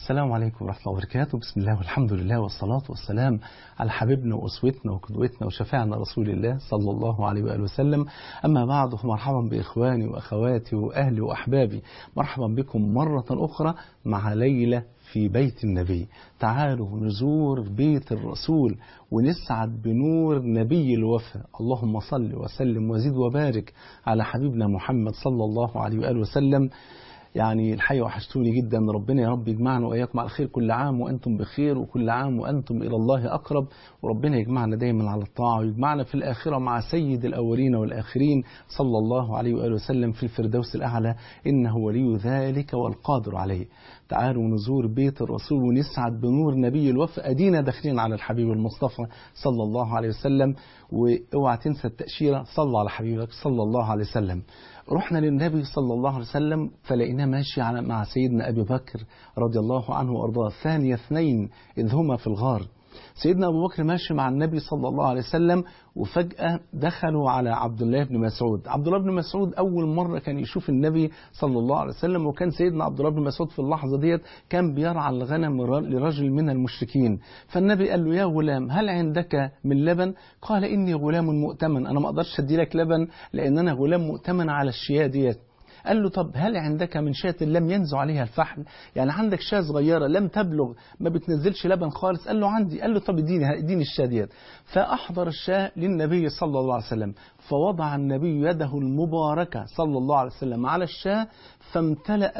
السلام عليكم ورحمة الله وبركاته. بسم الله والحمد لله والصلاة والسلام على حبيبنا وأسوتنا وقدوتنا وشفيعنا رسول الله صلى الله عليه وآله وسلم. أما بعد، فمرحبا بإخواني وأخواتي وأهلي وأحبابي، مرحبا بكم مرة أخرى مع ليلة في بيت النبي. تعالوا نزور بيت الرسول ونسعد بنور نبي الوفا. اللهم صل وسلم وزد وبارك على حبيبنا محمد صلى الله عليه وآله وسلم. يعني الحقيقة وحشتوني جدا. ربنا يا رب يجمعنا وإياكم على خير. كل عام وأنتم بخير، وكل عام وأنتم إلى الله أقرب. وربنا يجمعنا دايما على الطاعة، ويجمعنا في الآخرة مع سيد الأولين والآخرين صلى الله عليه وآله وسلم في الفردوس الأعلى، إنه ولي ذلك والقادر عليه. تعالوا نزور بيت الرسول ونسعد بنور نبي الوفا. أدينا داخلين على الحبيب المصطفى صلى الله عليه وسلم. واوعى تنسى التأشيرة، صلى على حبيبك صلى الله عليه وسلم. رحنا للنبي صلى الله عليه وسلم فلقيناه ماشي مع سيدنا أبي بكر رضي الله عنه وأرضاه، ثاني اثنين إذ هما في الغار. سيدنا أبو بكر ماشي مع النبي صلى الله عليه وسلم، وفجأة دخلوا على عبد الله بن مسعود. عبد الله بن مسعود أول مرة كان يشوف النبي صلى الله عليه وسلم، وكان سيدنا عبد الله بن مسعود في اللحظة ديت كان بيرعى الغنم لرجل من المشركين. فالنبي قال له: يا غلام، هل عندك من لبن؟ قال: إني غلام مؤتمن، أنا ما أقدرش أدي لك لبن لأن أنا غلام مؤتمن على الشياه ديت. قال له: طب هل عندك من شاة لم ينزع عليها الفحل؟ يعني عندك شاة صغيرة لم تبلغ، ما بتنزلش لبن خالص؟ قال له: عندي. قال له: طب اديني الشاة ديت. فأحضر الشاة للنبي صلى الله عليه وسلم، فوضع النبي يده المباركة صلى الله عليه وسلم على الشاة، فامتلأ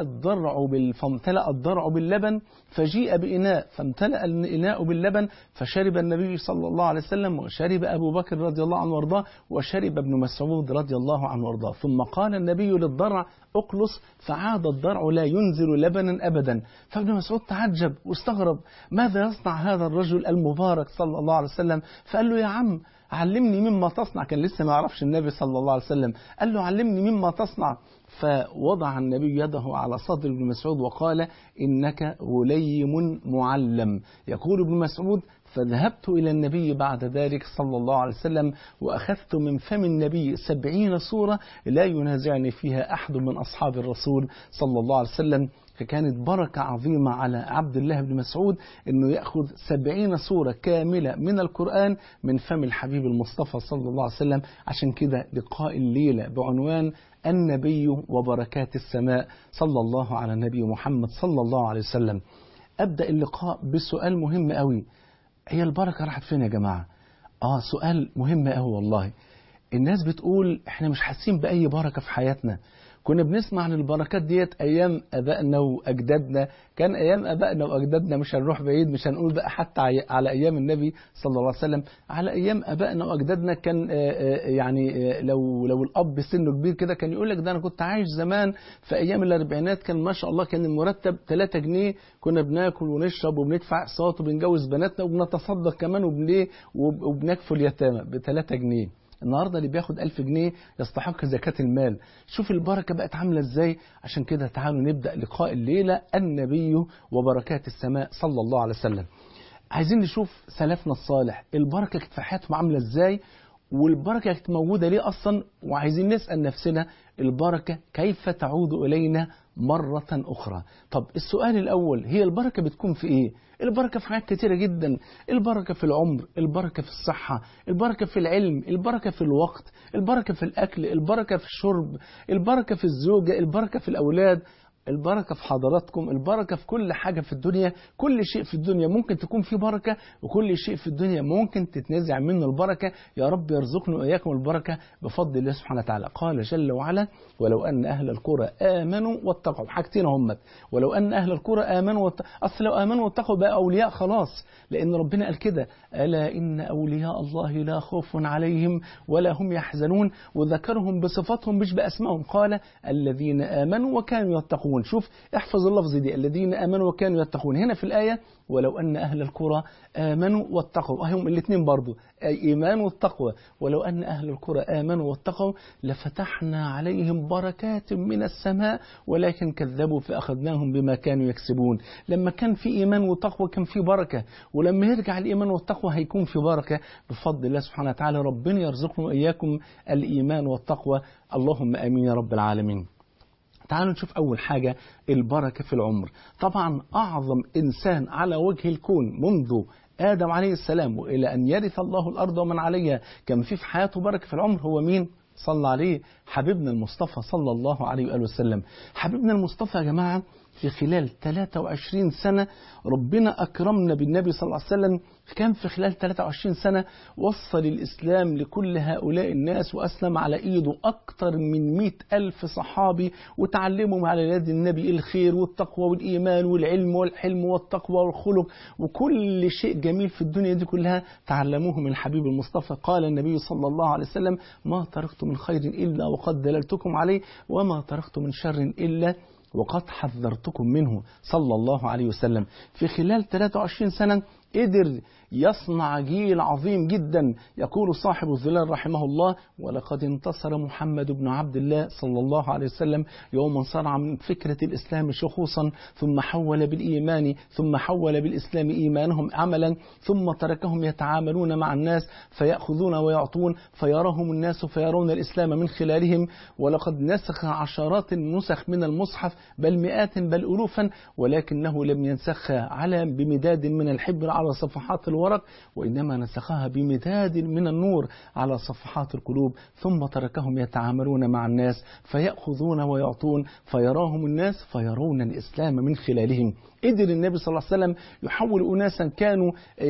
الضرع باللبن، فجيء بإناء فامتلأ الإناء باللبن، فشرب النبي صلى الله عليه وسلم، وشرب أبو بكر رضي الله عنه وارضاه، وشرب ابن مسعود رضي الله عنه وارضاه. ثم قال النبي للضرع: اقلص، فعاد الضرع لا ينزل لبنا أبدا. فابن مسعود تعجب واستغرب، ماذا يصنع هذا الرجل المبارك صلى الله عليه وسلم؟ فقال له: يا عم، علمني مما تصنع. كان لسه ما يعرفش النبي صلى الله عليه وسلم. قال له: علمني مما تصنع. فوضع النبي يده على صدر ابن مسعود وقال: إنك غليم معلم. يقول ابن مسعود: فذهبت إلى النبي بعد ذلك صلى الله عليه وسلم، وأخذت من فم النبي 70 سورة لا ينازعني فيها أحد من أصحاب الرسول صلى الله عليه وسلم. فكانت بركة عظيمة على عبد الله بن مسعود أنه يأخذ 70 سورة كاملة من القرآن من فم الحبيب المصطفى صلى الله عليه وسلم. عشان كده لقاء الليلة بعنوان النبي وبركات السماء، صلى الله على النبي محمد صلى الله عليه وسلم. أبدأ اللقاء بسؤال مهم قوي: هي البركة راحت فين يا جماعة؟ سؤال مهم قوي والله. الناس بتقول احنا مش حاسين بأي بركة في حياتنا. كنا بنسمع عن البركات ديت أيام أبائنا وأجدادنا. كان أيام أبائنا وأجدادنا، مش هنروح بعيد، مش هنقول بقى حتى على أيام النبي صلى الله عليه وسلم، على أيام أبائنا وأجدادنا كان يعني لو الأب سنه كبير كده كان يقول لك: ده أنا كنت عايش زمان في أيام الأربعينات، كان ما شاء الله كان المرتب 3 جنيه، كنا بناكل ونشرب وبندفع أقساط وبنجوز بناتنا وبنتصدق كمان وبنكفل يتامى ب3 جنيه. النهاردة اللي بياخد 1000 جنيه يستحق زكاة المال. شوف البركة بقت عاملة ازاي. عشان كده تعالوا نبدأ لقاء الليلة النبي وبركات السماء صلى الله عليه وسلم. عايزين نشوف سلفنا الصالح البركة كانت في حياتهم عاملة ازاي، والبركة كانت موجودة ليه أصلا، وعايزين نسأل نفسنا البركة كيف تعود إلينا مرة أخرى. طب السؤال الأول: هي البركة بتكون في إيه؟ البركة في حاجات كتيرة جدا. البركة في العمر، البركة في الصحة، البركة في العلم، البركة في الوقت، البركة في الأكل، البركة في الشرب، البركة في الزوجة، البركة في الأولاد، البركة في حضراتكم، البركة في كل حاجة في الدنيا. كل شيء في الدنيا ممكن تكون فيه بركة، وكل شيء في الدنيا ممكن تتنزع منه البركة. يا رب يرزقنا وإياكم البركة بفضل الله سبحانه وتعالى. قال جل وعلا: ولو أن أهل القرى آمنوا واتقوا. حاجتين همت: ولو أن أهل القرى آمنوا أصل لو آمنوا واتقوا بقى أولياء خلاص، لأن ربنا قال كده: ألا إن أولياء الله لا خوف عليهم ولا هم يحزنون. وذكرهم بصفاتهم مش بأسمائهم، قال: الذين آمنوا وكانوا يتقون. شوف احفظ اللفظ دي: الذين آمنوا وكانوا يتقون. هنا في الآية: ولو أن أهل القرى آمنوا واتقوا. هم الاثنين برضو، إيمان والتقوى. ولو أن أهل القرى آمنوا واتقوا لفتحنا عليهم بركات من السماء ولكن كذبوا فأخذناهم بما كانوا يكسبون. لما كان في إيمان وتقوى كان في بركة، ولما يرجع الإيمان والتقوى هيكون في بركة بفضل الله سبحانه وتعالى. ربنا يرزقنا وإياكم الإيمان والتقوى، اللهم آمين يا رب العالمين. تعالوا نشوف أول حاجة البركة في العمر. طبعا أعظم إنسان على وجه الكون منذ آدم عليه السلام وإلى أن يرث الله الأرض ومن عليها كان في حياته بركة في العمر، هو مين؟ صلى عليه حبيبنا المصطفى صلى الله عليه وآله وسلم. حبيبنا المصطفى يا جماعة في خلال 23 سنة ربنا أكرمنا بالنبي صلى الله عليه وسلم، كان في خلال 23 سنة وصل الإسلام لكل هؤلاء الناس، وأسلم على إيده أكثر من 100,000 صحابي، وتعلموا على يد النبي الخير والتقوى والإيمان والعلم والحلم والتقوى والخلق وكل شيء جميل في الدنيا دي كلها تعلموه من الحبيب المصطفى. قال النبي صلى الله عليه وسلم: ما تركت من خير إلا وقد دللتكم عليه، وما تركت من شر إلا وقد حذرتكم منه صلى الله عليه وسلم. في خلال 23 سنة قدر يصنع جيل عظيم جدا. يقول صاحب الظلال رحمه الله: ولقد انتصر محمد بن عبد الله صلى الله عليه وسلم يوما صنع من فكرة الإسلام شخوصا، ثم حول بالإسلام إيمانهم عملا، ثم تركهم يتعاملون مع الناس فيأخذون ويعطون، فيراهم الناس فيرون الإسلام من خلالهم. ولقد نسخ عشرات النسخ من المصحف، بل مئات بل ألوفا، ولكنه لم ينسخها بمداد من الحبر على صفحات الورق، وإنما نسخها بمداد من النور على صفحات القلوب. ثم تركهم يتعاملون مع الناس فيأخذون ويعطون، فيراهم الناس فيرون الإسلام من خلالهم. قدر النبي صلى الله عليه وسلم يحول أناسا كانوا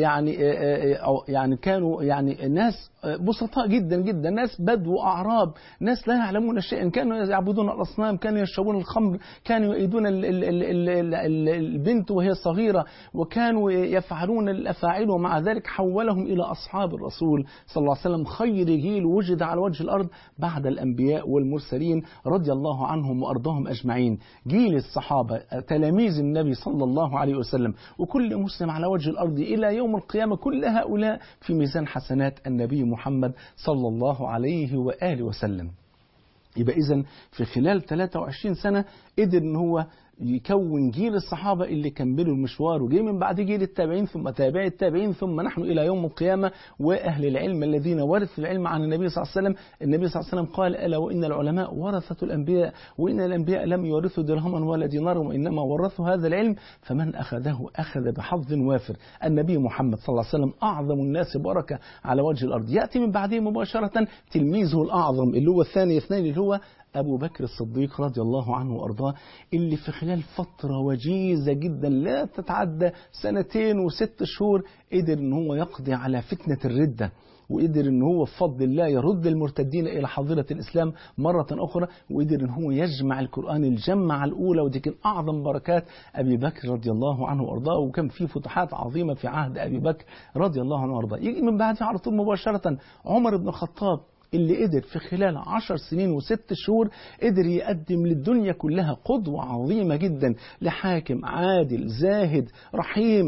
يعني ناس بسطاء جدا جدا، ناس بدو أعراب، ناس لا يعلمون شيئا، كانوا يعبدون الأصنام، كانوا يشربون الخمر، كانوا يؤيدون البنت وهي صغيرة، وكانوا يفعلون الأفاعيل، ومع ذلك حولهم إلى أصحاب الرسول صلى الله عليه وسلم، خير جيل وجد على وجه الأرض بعد الأنبياء والمرسلين رضي الله عنهم وأرضاهم أجمعين. جيل الصحابة تلاميذ النبي صلى الله عليه وسلم، وكل مسلم على وجه الأرض إلى يوم القيامة، كل هؤلاء في ميزان حسنات النبي محمد صلى الله عليه وآله وسلم. يبقى إذن في خلال 23 سنة قدر إن هو يكون جيل الصحابة اللي كملوا المشوار، وجي من بعد جيل التابعين ثم تابعي التابعين، ثم نحن إلى يوم القيامة، وأهل العلم الذين ورثوا العلم عن النبي صلى الله عليه وسلم. النبي صلى الله عليه وسلم قال: ألا وإن العلماء ورثة الأنبياء، وإن الأنبياء لم يورثوا درهما ولا دينارا، وإنما ورثوا هذا العلم، فمن أخذه أخذ بحظ وافر. النبي محمد صلى الله عليه وسلم أعظم الناس بركة على وجه الأرض. يأتي من بعده مباشرة تلميذه الأعظم اللي هو الثاني اثنين، اللي هو أبو بكر الصديق رضي الله عنه وأرضاه، اللي في خلال فترة وجيزة جدا لا تتعدى 2 و6 شهور قدر إن هو يقضي على فتنة الردة، وقدر إن هو بفضل الله يرد المرتدين إلى حظيرة الإسلام مرة أخرى، وقدر إن هو يجمع القرآن الجمعة الأولى، ودي كان أعظم بركات أبي بكر رضي الله عنه وأرضاه، وكان في فتوحات عظيمة في عهد أبي بكر رضي الله عنه وأرضاه. يجي من بعدها على طول مباشرة عمر بن الخطاب، اللي قدر في خلال 10 سنين و6 شهور قدر يقدم للدنيا كلها قدوة عظيمة جدا، لحاكم عادل زاهد رحيم،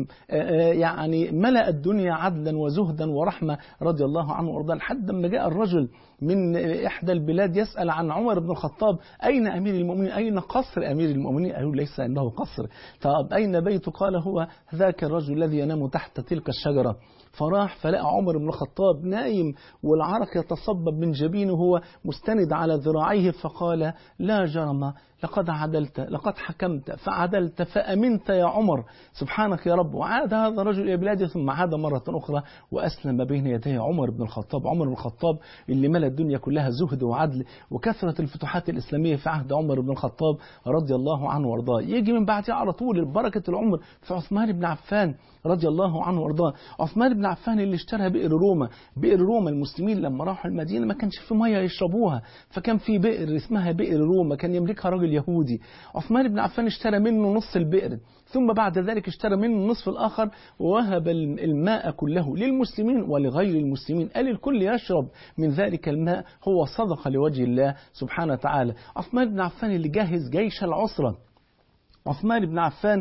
يعني ملأ الدنيا عدلا وزهدا ورحمة رضي الله عنه وارضاه. لحد ما جاء الرجل من إحدى البلاد يسأل عن عمر بن الخطاب: أين أمير المؤمنين؟ أين قصر أمير المؤمنين؟ قالوا: ليس عنده قصر. طب أين بيته؟ قال: هو ذاك الرجل الذي ينام تحت تلك الشجرة. فراح فلقى عمر بن الخطاب نايم والعرق يتصبب من جبينه وهو مستند على ذراعيه، فقال: لا جرم، لقد عدلت، لقد حكمت فعدلت فأمنت يا عمر، سبحانك يا رب. وعاد هذا الرجل إلى بلاده، ثم عاد مرة أخرى وأسلم بين يديه عمر بن الخطاب. عمر بن الخطاب اللي ملأ الدنيا كلها زهد وعدل، وكثرة الفتوحات الإسلامية في عهد عمر بن الخطاب رضي الله عنه وارضاه. يجي من بعدها على طول بركة العمر في عثمان بن عفان رضي الله عنه وارضاه. عثمان بن عفان اللي اشترى بئر روما. بئر روما المسلمين لما راحوا المدينة ما كانش في مية يشربوها، فكان في بئر اسمها بئر روما كان يملكها رجل يهودي. عثمان بن عفان اشترى منه نص البئر، ثم بعد ذلك اشترى منه النصف الآخر، ووهب الماء كله للمسلمين ولغير المسلمين، قال الكل يشرب من ذلك الماء، هو صدقة لوجه الله سبحانه وتعالى. عثمان بن عفان اللي جهز جيش العسرة، عثمان بن عفان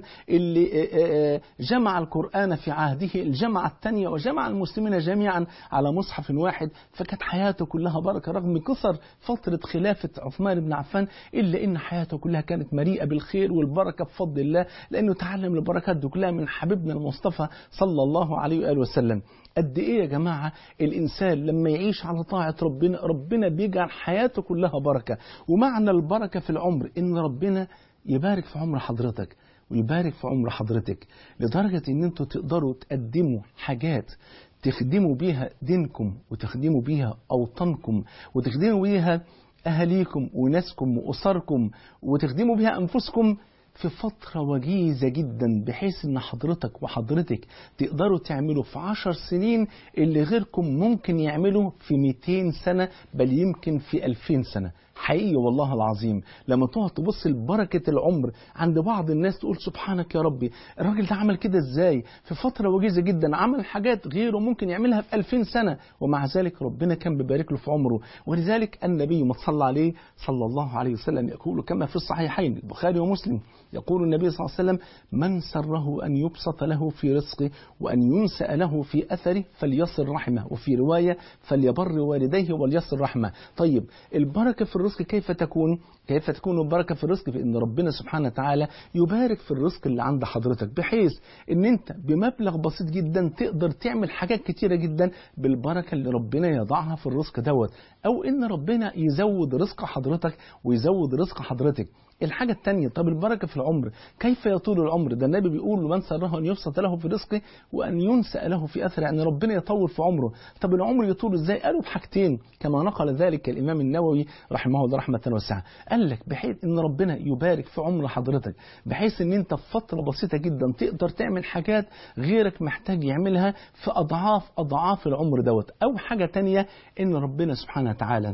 اللي جمع القرآن في عهده الجمعة الثانية وجمع المسلمين جميعا على مصحف واحد، فكانت حياته كلها بركة رغم قصر فترة خلافة عثمان بن عفان، إلا إن حياته كلها كانت مليئة بالخير والبركة بفضل الله، لأنه تعلم البركات دي كلها من حبيبنا المصطفى صلى الله عليه وآله وسلم. قد إيه يا جماعة الإنسان لما يعيش على طاعة ربنا، ربنا بيجعل حياته كلها بركة. ومعنى البركة في العمر إن ربنا يبارك في عمر حضرتك ويبارك في عمر حضرتك، لدرجة إن أنتوا تقدروا تقدموا حاجات تخدموا بيها دينكم وتخدموا بيها أوطانكم وتخدموا بيها أهاليكم وناسكم وأسركم وتخدموا بيها أنفسكم في فترة وجيزة جدا، بحيث ان حضرتك وحضرتك تقدروا تعملوا في 10 سنين اللي غيركم ممكن يعملوا في 200 سنة، بل يمكن في 2000 سنة. حقيقي والله العظيم لما تقعد تبص لبركة العمر عند بعض الناس تقول سبحانك يا ربي، الراجل ده عمل كده ازاي في فترة وجيزة جدا، عمل حاجات غيره ممكن يعملها في 2000 سنة، ومع ذلك ربنا كان بيبارك له في عمره. ولذلك النبي ما صلى عليه صلى الله عليه وسلم يقول كما في الصحيحين البخاري ومسلم، يقول النبي صلى الله عليه وسلم: من سره أن يبسط له في رزقه وأن ينسأ له في أثره فليصل رحمه، وفي رواية فليبر والديه وليصل رحمه. طيب البركة في الرزق كيف تكون؟ كيف تكون البركة في الرزق؟ في إن ربنا سبحانه وتعالى يبارك في الرزق اللي عند حضرتك، بحيث إن أنت بمبلغ بسيط جدا تقدر تعمل حاجات كتيرة جدا بالبركة اللي ربنا يضعها في الرزق دوت، أو إن ربنا يزود رزق حضرتك ويزود رزق حضرتك. الحاجة الثانية، طب البركة في العمر كيف يطول العمر؟ ده النبي بيقول: من سره أن يبسط له في رزقه وأن ينسأ له في أثره، يعني ربنا يطول في عمره. طب العمر يطول إزاي؟ قالوا بحاجتين كما نقل ذلك الإمام النووي رحمه الله رحمة واسعة. قال لك بحيث إن ربنا يبارك في عمر حضرتك، بحيث إن أنت في فترة بسيطة جدا تقدر تعمل حاجات غيرك محتاج يعملها في أضعاف العمر دوت. أو حاجة تانية، إن ربنا سبحانه وتعالى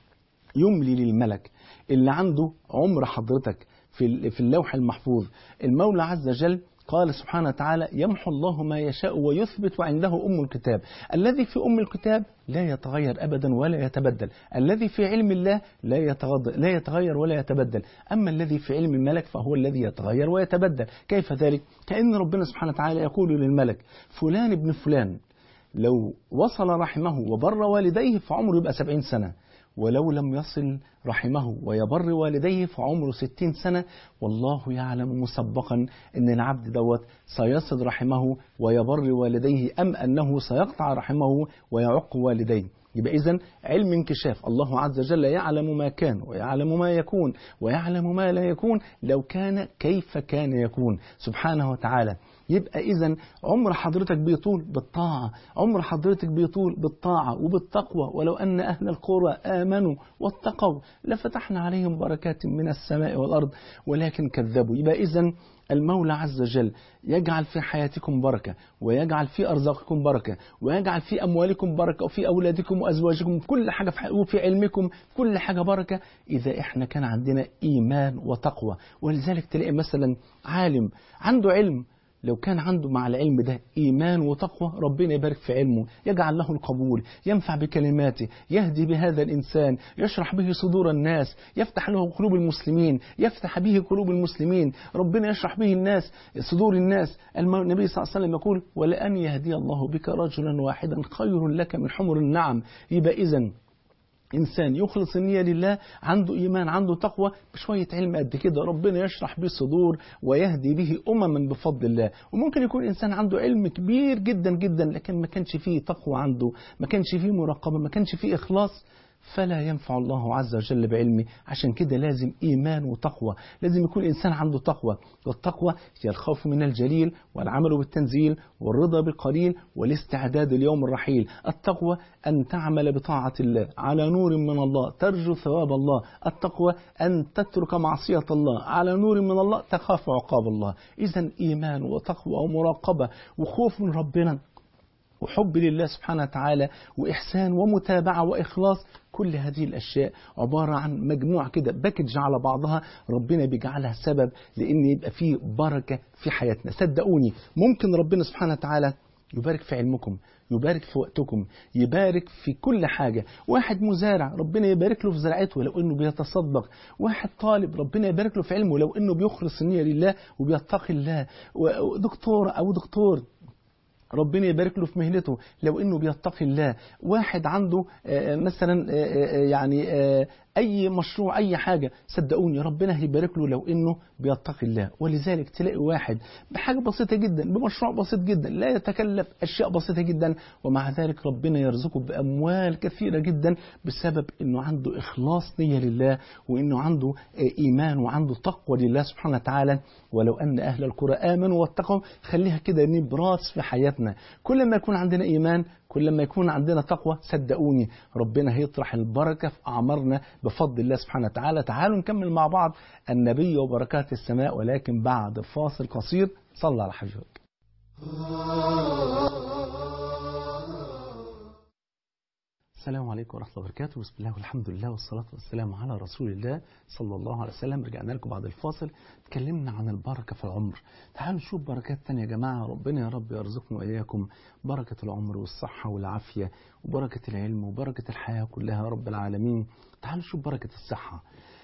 يملي للملك اللي عنده عمر حضرتك في اللوح المحفوظ. المولى عز وجل قال سبحانه وتعالى: يمحو الله ما يشاء ويثبت وعنده أم الكتاب. الذي في أم الكتاب لا يتغير أبدا ولا يتبدل، الذي في علم الله لا يتغير ولا يتبدل، أما الذي في علم الملك فهو الذي يتغير ويتبدل. كيف ذلك؟ كأن ربنا سبحانه وتعالى يقول للملك: فلان ابن فلان لو وصل رحمه وبر والديه فعمره يبقى 70 سنة، ولو لم يصل رحمه ويبر والديه فعمره 60 سنة، والله يعلم مسبقا أن العبد دوت سيصل رحمه ويبر والديه أم أنه سيقطع رحمه ويعق والديه. يبقى إذن علم انكشاف، الله عز وجل يعلم ما كان ويعلم ما يكون ويعلم ما لا يكون، لو كان كيف كان يكون سبحانه وتعالى. يبقى إذن عمر حضرتك بيطول بالطاعة، عمر حضرتك بيطول بالطاعة وبالتقوى. ولو أن أهل القرى آمنوا واتقوا لفتحنا عليهم بركات من السماء والأرض ولكن كذبوا. يبقى إذن المولى عز وجل يجعل في حياتكم بركة، ويجعل في أرزاقكم بركة، ويجعل في أموالكم بركة، وفي أولادكم وأزواجكم، كل حاجة وفي علمكم كل حاجة بركة، إذا إحنا كان عندنا إيمان وتقوى. ولذلك تلاقي مثلا عالم عنده علم، لو كان عنده مع العلم ده إيمان وتقوى ربنا يبارك في علمه، يجعل له القبول، ينفع بكلماته، يهدي بهذا الإنسان، يشرح به صدور الناس، يفتح له قلوب المسلمين، يفتح به قلوب المسلمين، ربنا يشرح به الناس صدور الناس. النبي صلى الله عليه وسلم يقول: ولأن يهدي الله بك رجلا واحدا خير لك من حمر النعم. يبقى إذن إنسان يخلص النية لله، عنده إيمان، عنده تقوى، بشوية علم قد كده ربنا يشرح به الصدور ويهدي به أمما بفضل الله. وممكن يكون إنسان عنده علم كبير جدا جدا لكن ما كانش فيه تقوى عنده، ما كانش فيه مراقبة، ما كانش فيه إخلاص، فلا ينفع الله عز وجل بعلمه. عشان كده لازم إيمان وتقوى، لازم يكون إنسان عنده تقوى. والتقوى هي الخوف من الجليل والعمل بالتنزيل والرضا بالقليل والاستعداد ليوم الرحيل. التقوى أن تعمل بطاعة الله على نور من الله ترجو ثواب الله. التقوى أن تترك معصية الله على نور من الله تخاف عقاب الله. إذن إيمان وتقوى ومراقبة وخوف من ربنا وحب لله سبحانه وتعالى وإحسان ومتابعة وإخلاص، كل هذه الأشياء عبارة عن مجموعة كده باكج على بعضها، ربنا بيجعلها سبب لأن يبقى فيه بركة في حياتنا. صدقوني ممكن ربنا سبحانه وتعالى يبارك في علمكم، يبارك في وقتكم، يبارك في كل حاجة. واحد مزارع ربنا يبارك له في زراعته لو انه بيتصدق. واحد طالب ربنا يبارك له في علمه لو انه بيخلص النية لله وبيتقي الله. ودكتور او دكتور ربنا يبارك له في مهنته لو انه بيتقي الله. واحد عنده مثلا يعني اي مشروع اي حاجة، صدقوني ربنا هيبارك له لو انه بيتقي الله. ولذلك تلاقي واحد بحاجة بسيطة جدا، بمشروع بسيط جدا، لا يتكلف اشياء بسيطة جدا، ومع ذلك ربنا يرزقه باموال كثيرة جدا بسبب انه عنده اخلاص نية لله، وانه عنده ايمان وعنده تقوى لله سبحانه وتعالى. ولو ان اهل القرى امنوا واتقوا، خليها كده نبراس في حياتنا. كل ما يكون عندنا ايمان، كل ما يكون عندنا تقوى، صدقوني ربنا هيطرح البركة في أعمارنا بفضل الله سبحانه وتعالى. تعالوا نكمل مع بعض النبي وبركات السماء، ولكن بعد فاصل قصير. صلى على حبيبك. السلام عليكم ورحمة الله وبركاته. بسم الله والحمد لله والصلاة والسلام على رسول الله صلى الله عليه وسلم. رجعنا لكم بعد الفاصل، اتكلمنا عن البركة في العمر. تعالوا نشوف بركات تانية يا جماعة. ربنا يا رب يرزقنا وإياكم بركة العمر والصحة والعافية وبركة العلم وبركة الحياة كلها يا رب العالمين. تعالوا نشوف بركة الصحة.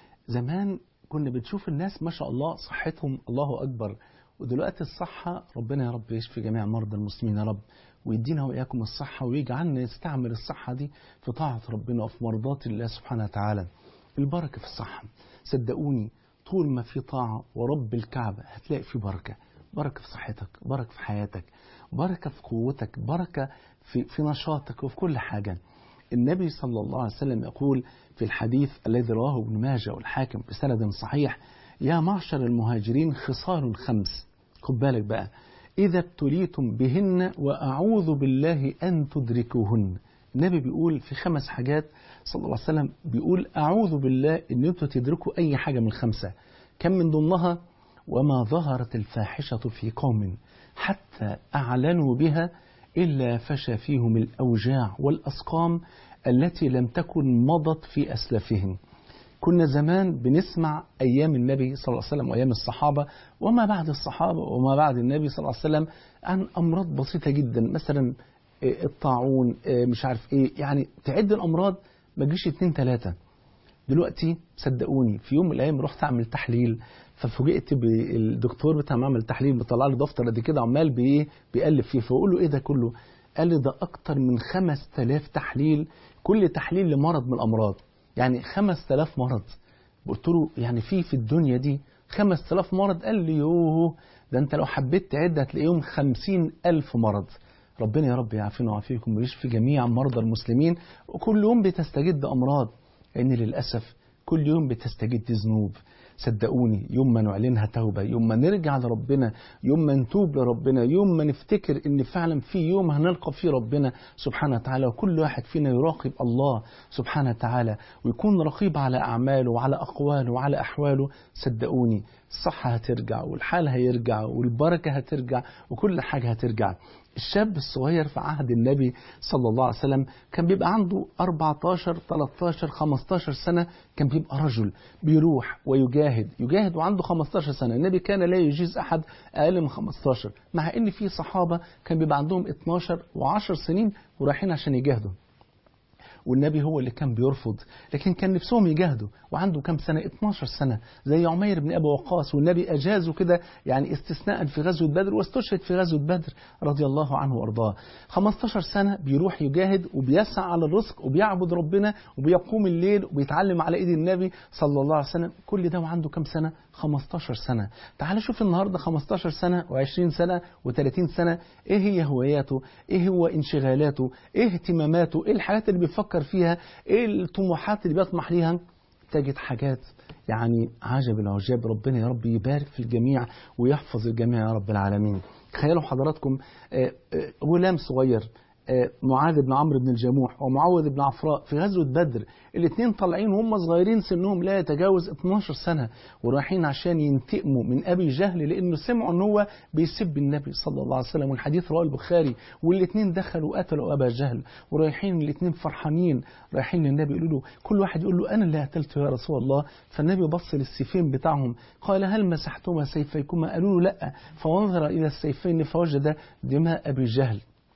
زمان كنا بنشوف الناس ما شاء الله صحتهم الله أكبر، ودلوقتي الصحة ربنا يا رب يشفي جميع مرضى المسلمين يا رب، ويدينا وإياكم الصحة، ويجعلنا نستعمل الصحة دي في طاعة ربنا وفي مرضات الله سبحانه وتعالى. البركة في الصحة، صدقوني طول ما في طاعة ورب الكعبة هتلاقي في بركة. بركة في صحتك، بركة في حياتك، بركة في قوتك، بركة في نشاطك وفي كل حاجة. النبي صلى الله عليه وسلم يقول في الحديث الذي رواه ابن ماجه والحاكم بسند صحيح: يا معشر المهاجرين خصال 5. خد بالك بقى: إذا ابتليتم بهن وأعوذ بالله أن تدركوهن. النبي بيقول في 5 حاجات صلى الله عليه وسلم، بيقول أعوذ بالله أن أنتوا تدركوا أي حاجة من 5. كم من ضمنها: وما ظهرت الفاحشة في قوم حتى أعلنوا بها إلا فشى فيهم الأوجاع والأسقام التي لم تكن مضت في أسلافهم. كنا زمان بنسمع أيام النبي صلى الله عليه وسلم وأيام الصحابة وما بعد الصحابة وما بعد النبي صلى الله عليه وسلم عن أمراض بسيطة جدا، مثلا الطاعون، مش عارف إيه، يعني تعد الأمراض ما تجيش 2 3. دلوقتي صدقوني في يوم من الأيام رحت أعمل تحليل، ففوجئت بالدكتور بتاع معمل التحليل بيطلع لي دفتر قد كده عمال بيقلب فيه، فأقول له إيه ده كله؟ قال لي ده أكتر من 5000 تحليل، كل تحليل لمرض من الأمراض، يعني 5000 مرض. قلت له يعني في الدنيا دي 5000 مرض؟ قال لي يوه، ده أنت لو حبيت تعد هتلاقيهم 50,000 مرض. ربنا يا رب يعافينا ويعافيكم ويشفي جميع مرضى المسلمين. وكل يوم بتستجد أمراض، لأن للأسف كل يوم بتستجد ذنوب. صدقوني يوم ما نعلنها توبة، يوم ما نرجع لربنا، يوم ما نتوب لربنا، يوم ما نفتكر ان فعلا في يوم هنلقى فيه ربنا سبحانه وتعالى، وكل واحد فينا يراقب الله سبحانه وتعالى ويكون رقيب على أعماله وعلى أقواله وعلى أحواله. صدقوني الصحة هترجع والحال هيرجع والبركة هترجع وكل حاجة هترجع. الشاب الصغير في عهد النبي صلى الله عليه وسلم كان بيبقى عنده 14 13 15 سنة، كان بيبقى رجل بيروح ويجاهد وعنده 15 سنة. النبي كان لا يجيز أحد أقل من 15، مع إن في صحابة كان بيبقى عندهم 12 و10 سنين ورايحين عشان يجاهدوا، والنبي هو اللي كان بيرفض، لكن كان نفسهم يجاهدوا. وعنده كم سنة؟ 12 سنة، زي عمير بن أبي وقاص، والنبي أجازه كده يعني استثناء في غزوة بدر، واستشهد في غزوة بدر رضي الله عنه وأرضاه. 15 سنة بيروح يجاهد وبيسعى على الرزق وبيعبد ربنا وبيقوم الليل وبيتعلم على إيد النبي صلى الله عليه وسلم. كل ده وعنده كم سنة؟ 15 سنة. تعال شوف النهاردة 15 سنة و20 سنة و30 سنة، إيه هي هواياته؟ إيه هو انشغالاته؟ إيه اهتماماته؟ إيه الحاجات اللي بيفكر فيها؟ إيه الطموحات اللي بيطمح ليها؟ تجد حاجات يعني عجب العجاب. ربنا يا رب يبارك في الجميع ويحفظ الجميع يا رب العالمين. تخيلوا حضراتكم غلام صغير، معاذ بن عمرو بن الجموح ومعوذ بن عفراء في غزوة بدر، الاثنين طالعين وهم صغيرين سنهم لا يتجاوز 12 سنة، ورايحين عشان ينتقموا من أبي جهل لأنه سمعوا أنه هو بيسب النبي صلى الله عليه وسلم، والحديث رواه البخاري. والاثنين دخلوا وقتلوا أبا جهل، ورايحين الاثنين فرحانين رايحين للنبي يقولوا له، كل واحد يقول له أنا اللي قتلته يا رسول الله. فالنبي بص للسيفين بتاعهم قال هل مسحتما سيفيكما؟ قالوا له لا، فنظر إلى السيفين فوجد دماء أبي جهل.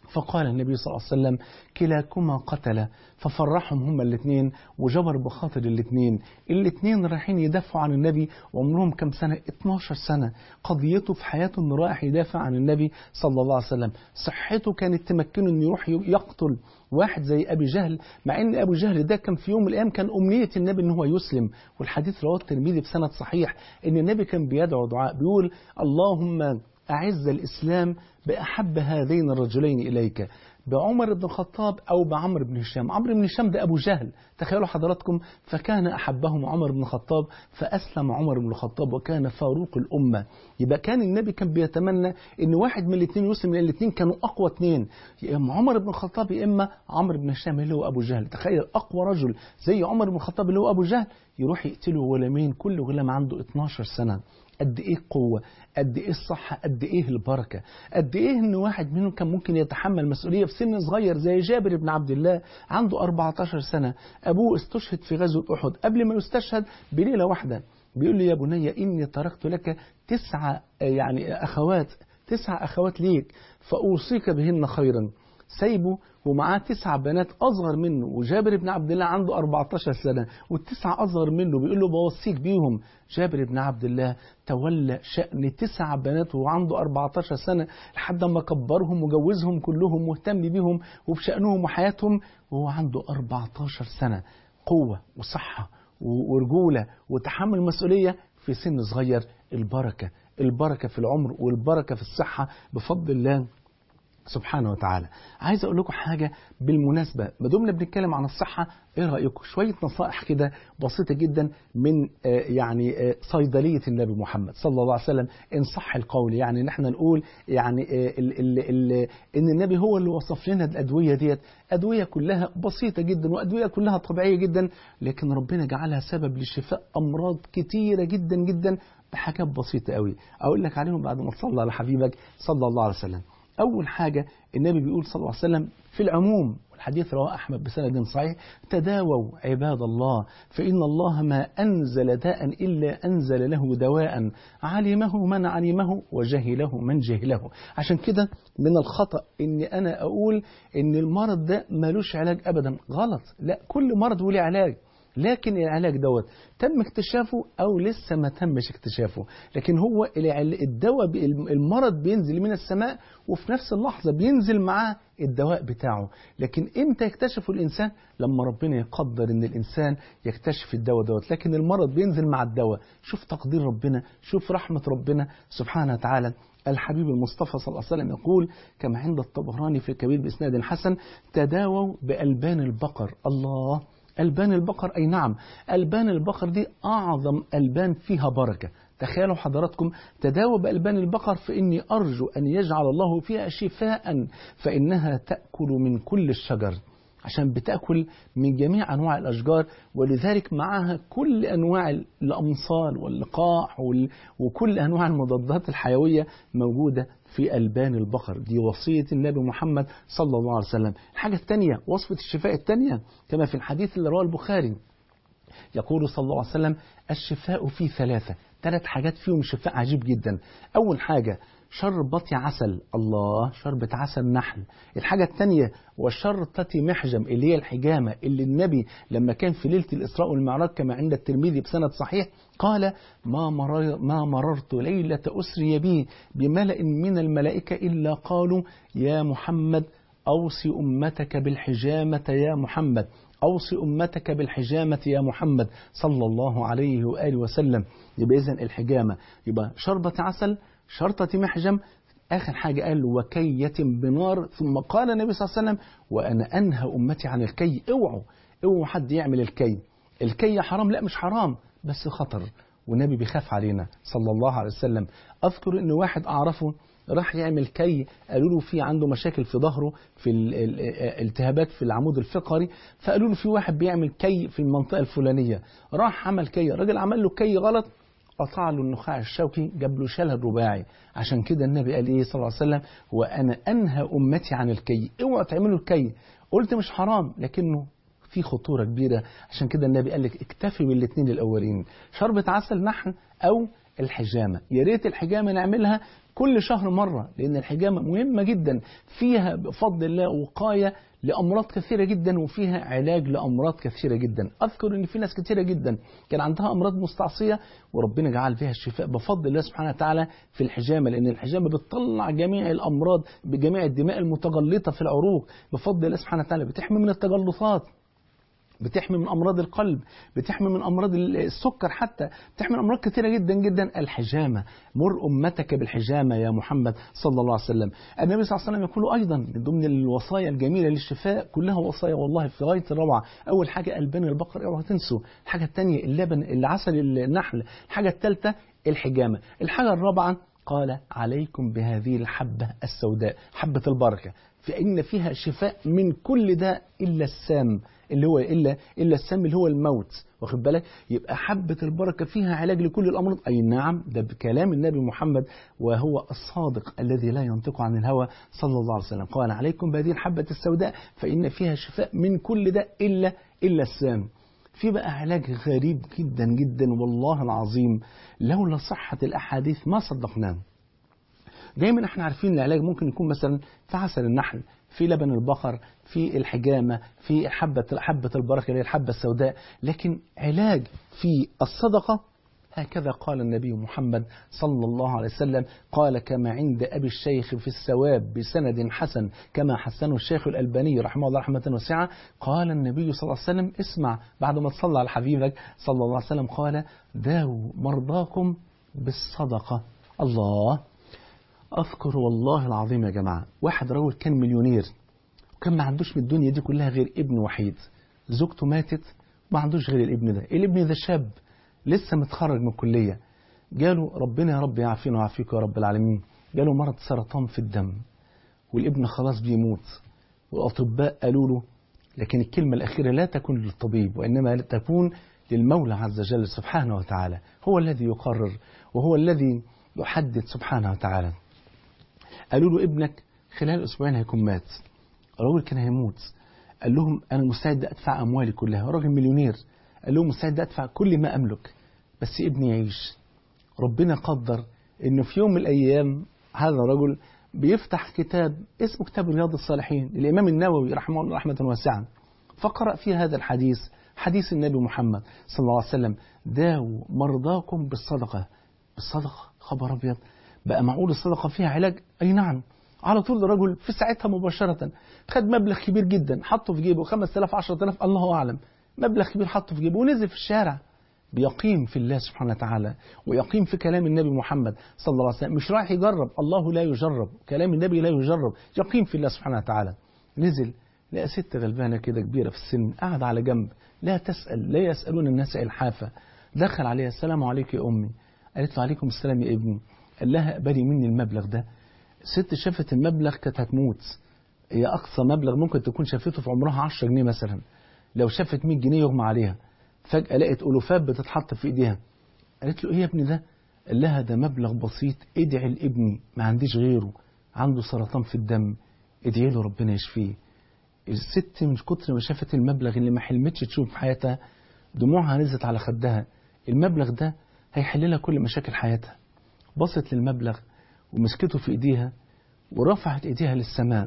فقال النبي صلى الله عليه وسلم كلاكما قتل، ففرحهم هما الاثنين وجبر بخاطر الاثنين رايحين يدافعوا عن النبي، وعمرهم كم سنة؟ 12 سنة. قضيته في حياته انه رايح يدافع عن النبي صلى الله عليه وسلم. صحته كانت تمكنه انه يروح يقتل واحد زي أبي جهل، مع ان أبو جهل ده كان في يوم من الأيام كان أمنية النبي ان هو يسلم. والحديث رواه الترمذي بسند صحيح ان النبي كان بيدعو دعاء بيقول اللهم أعز الإسلام بأحب هذين الرجلين إليك، بعمر بن الخطاب أو بعمر بن هشام. عمرو بن هشام ده أبو جهل، تخيلوا حضراتكم، فكان أحبهم عمر بن الخطاب فأسلم عمر بن الخطاب وكان فاروق الأمة. يبقى كان النبي كان بيتمنى إن واحد من الاثنين يسلم، لأن الاثنين كانوا أقوى اثنين، يا إما عمر بن الخطاب يا إما عمرو بن هشام اللي هو أبو جهل. تخيل أقوى رجل زي عمر بن الخطاب اللي هو أبو جهل يروح يقتله غلامين، كل غلام عنده 12 سنة. قد ايه قوة، قد ايه الصحة، قد ايه البركة، قد ايه ان واحد منهم كان ممكن يتحمل مسؤولية في سن صغير زي جابر بن عبد الله عنده 14 سنة. ابوه استشهد في غزوة احد، قبل ما يستشهد بليلة واحدة بيقول لي يا بني اني تركت لك 9 اخوات، 9 اخوات ليك فاوصيك بهن خيرا. سايبه ومعاه 9 بنات أصغر منه، وجابر بن عبد الله عنده 14 سنة والتسعة أصغر منه، بيقول له بوصيك بيهم. جابر بن عبد الله تولى شأن 9 بنات وعنده 14 سنة لحد ما كبرهم وجوزهم كلهم واهتم بيهم وبشأنهم وحياتهم وهو عنده 14 سنة. قوة وصحة ورجولة وتحمل مسؤولية في سن صغير. البركة في العمر والبركة في الصحة بفضل الله سبحانه وتعالى. عايز أقول لكم حاجة بالمناسبة، ما دمنا بنتكلم عن الصحة، إيه رأيكم شوية نصائح كده بسيطة جدا من صيدلية النبي محمد صلى الله عليه وسلم إن صح القول. يعني نحن نقول يعني إن النبي هو اللي وصف لنا الأدوية ديت، أدوية كلها بسيطة جدا وأدوية كلها طبيعية جدا، لكن ربنا جعلها سبب لشفاء أمراض كتيرة جدا جدا بحاجات بسيطة قوي. أقول لك عليهم بعد ما تصلى على حبيبك صلى الله عليه وسلم. أول حاجة النبي بيقول صلى الله عليه وسلم في العموم، والحديث رواه أحمد بسند صحيح، تداووا عباد الله فإن الله ما أنزل داء إلا أنزل له دواء علمه من علمه وجهله من جهله. عشان كده من الخطأ إن أنا أقول إن المرض ده ملوش علاج أبدا، غلط. لا، كل مرض له علاج، لكن العلاج دوت تم اكتشافه أو لسه ما تمش اكتشافه. لكن هو الدواء المرض بينزل من السماء وفي نفس اللحظة بينزل معاه الدواء بتاعه. لكن امتى يكتشفه الإنسان؟ لما ربنا يقدر ان الإنسان يكتشف الدواء دوت. لكن المرض بينزل مع الدواء. شوف تقدير ربنا، شوف رحمة ربنا سبحانه وتعالى. الحبيب المصطفى صلى الله عليه وسلم يقول كما عند الطبراني في الكبير بإسناد حسن تداووا بألبان البقر. الله، ألبان البقر، أي نعم، ألبان البقر دي أعظم ألبان فيها بركة. تخيلوا حضراتكم تداووا بألبان البقر فإني أرجو أن يجعل الله فيها شفاء فإنها تأكل من كل الشجر، عشان بتأكل من جميع أنواع الأشجار، ولذلك معها كل أنواع الأمصال واللقاح وكل أنواع المضادات الحيوية موجودة في ألبان البقر. دي وصية النبي محمد صلى الله عليه وسلم. الحاجة الثانية، وصفة الشفاء الثانية كما في الحديث اللي رواه البخاري، يقول صلى الله عليه وسلم الشفاء في 3 حاجات فيهم شفاء عجيب جدا. أول حاجة شربة عسل، الله، شربة عسل نحل. الحاجة الثانية وشرطة محجم اللي هي الحجامة اللي النبي لما كان في ليلة الإسراء والمعراج كما عند الترمذي بسند صحيح قال ما مررت ليلة أسري بي بملأ من الملائكة إلا قالوا يا محمد أوصي أمتك بالحجامة يا محمد، أوصي أمتك بالحجامة يا محمد صلى الله عليه وآله وسلم. يبقى إذن الحجامة، يبقى شربة عسل، شرطة محجم، آخر حاجة قال وكية بنار. ثم قال النبي صلى الله عليه وسلم وأنا أنهى أمتي عن الكي. اوعوا حد يعمل الكي. الكي حرام؟ لا مش حرام، بس خطر، والنبي بيخاف علينا صلى الله عليه وسلم. أذكر أن واحد أعرفه راح يعمل كي، قالوا له في عنده مشاكل في ظهره، في التهابات في العمود الفقري، فقالوا له في واحد بيعمل كي في المنطقة الفلانية. راح عمل كي، الراجل عمل له كي غلط، قطع له النخاع الشوكي، جاب له شلل رباعي. عشان كده النبي قال ايه صلى الله عليه وسلم وانا انهى امتي عن الكي. اوعوا تعملوا الكي. قلت مش حرام لكنه في خطورة كبيرة، عشان كده النبي قال لك اكتفي بالاثنين الاولين، شربة عسل نحل او الحجامة. يا ريت الحجامة نعملها كل شهر مرة، لأن الحجامة مهمة جدا، فيها بفضل الله وقاية لأمراض كثيرة جدا، وفيها علاج لأمراض كثيرة جدا. أذكر أن في ناس كثيرة جدا كان عندها أمراض مستعصية وربنا جعل فيها الشفاء بفضل الله سبحانه وتعالى في الحجامة، لأن الحجامة بتطلع جميع الأمراض بجميع الدماء المتجلطة في العروق بفضل الله سبحانه وتعالى، بتحمي من التجلطات، بتحمي من أمراض القلب، بتحمي من أمراض السكر، حتى بتحمي من أمراض كثيرة جدا جدا. الحجامة، مر أمتك بالحجامة يا محمد صلى الله عليه وسلم. النبي صلى الله عليه وسلم يقول أيضا من ضمن الوصايا الجميلة للشفاء، كلها وصايا والله في غاية الروعة. أول حاجة ألبان البقر، اوعوا تنسوا. الحاجة الثانية اللبن، العسل النحل. الحاجة الثالثة الحجامة. الحاجة الرابعة قال عليكم بهذه الحبة السوداء، حبة البركة، فإن فيها شفاء من كل داء إلا السام، اللي هو إلا السم اللي هو الموت، واخد بالك؟ يبقى حبة البركة فيها علاج لكل الأمراض. أي نعم، ده بكلام النبي محمد، وهو الصادق الذي لا ينطق عن الهوى صلى الله عليه وسلم. قال عليكم بهذه الحبة السوداء فإن فيها شفاء من كل داء إلا السام. في بقى علاج غريب جدا جدا والله العظيم، لولا صحة الأحاديث ما صدقناه. دايما احنا عارفين العلاج ممكن يكون مثلا في عسل النحل، في لبن البقر، في الحجامة، في حبة البركة اللي هي الحبة السوداء، لكن علاج في الصدقة هكذا قال النبي محمد صلى الله عليه وسلم، قال كما عند أبي الشيخ في الثواب بسند حسن كما حسنه الشيخ الألباني رحمه الله رحمة واسعة، قال النبي صلى الله عليه وسلم، اسمع بعد ما تصلى على حبيبك صلى الله عليه وسلم، قال داووا مرضاكم بالصدقة. الله، أذكر والله العظيم يا جماعة، واحد رجل كان مليونير وكان ما عندوش من الدنيا دي كلها غير ابن وحيد، زوجته ماتت وما عندوش غير الابن ده. الابن ده شاب لسه متخرج من الكلية، جاله ربنا يا رب يعافينا ويعافيك يا رب العالمين، جاله مرض سرطان في الدم والابن خلاص بيموت، والأطباء قالوا له، لكن الكلمة الأخيرة لا تكون للطبيب وإنما تكون للمولى عز وجل سبحانه وتعالى، هو الذي يقرر وهو الذي يحدد سبحانه وتعالى. قالوا له ابنك خلال أسبوعين هيكون مات. الراجل كان هيموت، قال لهم أنا مستعد أدفع أموالي كلها، راجل مليونير، قال لهم مستعد أدفع كل ما أملك بس ابني يعيش. ربنا قدر إنه في يوم من الأيام هذا الرجل بيفتح كتاب اسمه كتاب رياض الصالحين للإمام النووي رحمه الله رحمة واسعة، فقرأ فيه هذا الحديث، حديث النبي محمد صلى الله عليه وسلم، داووا مرضاكم بالصدقة. بالصدقة، خبر أبيض، بقى معقول الصدقة فيها علاج؟ أي نعم. على طول الرجل في ساعتها مباشرة خد مبلغ كبير جدا حطه في جيبه، 5000 10000 الله أعلم، مبلغ كبير حطه في جيبه ونزل في الشارع بيقيم في الله سبحانه وتعالى ويقيم في كلام النبي محمد صلى الله عليه وسلم، مش رايح يجرب، الله لا يجرب، كلام النبي لا يجرب، يقيم في الله سبحانه وتعالى. نزل لقى ست غلبانة كده كبيرة في السن قاعدة على جنب، لا تسأل، لا يسألون الناس إلحافا. دخل عليها، السلام عليك يا أمي. قالت له عليكم السلام يا ابني. قال لها اقبلي مني المبلغ ده. ست شافت المبلغ كانت هتموت، هي أقصى مبلغ ممكن تكون شافته في عمرها 10 جنيه مثلا، لو شافت 100 جنيه يغمى عليها. فجأة لقت ألوفات بتتحط في إيديها. قالت له إيه يا ابني ده؟ قال لها ده مبلغ بسيط، ادعي لابني ما عنديش غيره، عنده سرطان في الدم، ادعي له ربنا يشفيه. الست من كتر ما شافت المبلغ اللي ما حلمتش تشوف في حياتها دموعها نزلت على خدها، المبلغ ده هيحل لها كل مشاكل حياتها. بصت للمبلغ ومسكته في إيديها ورفعت إيديها للسماء،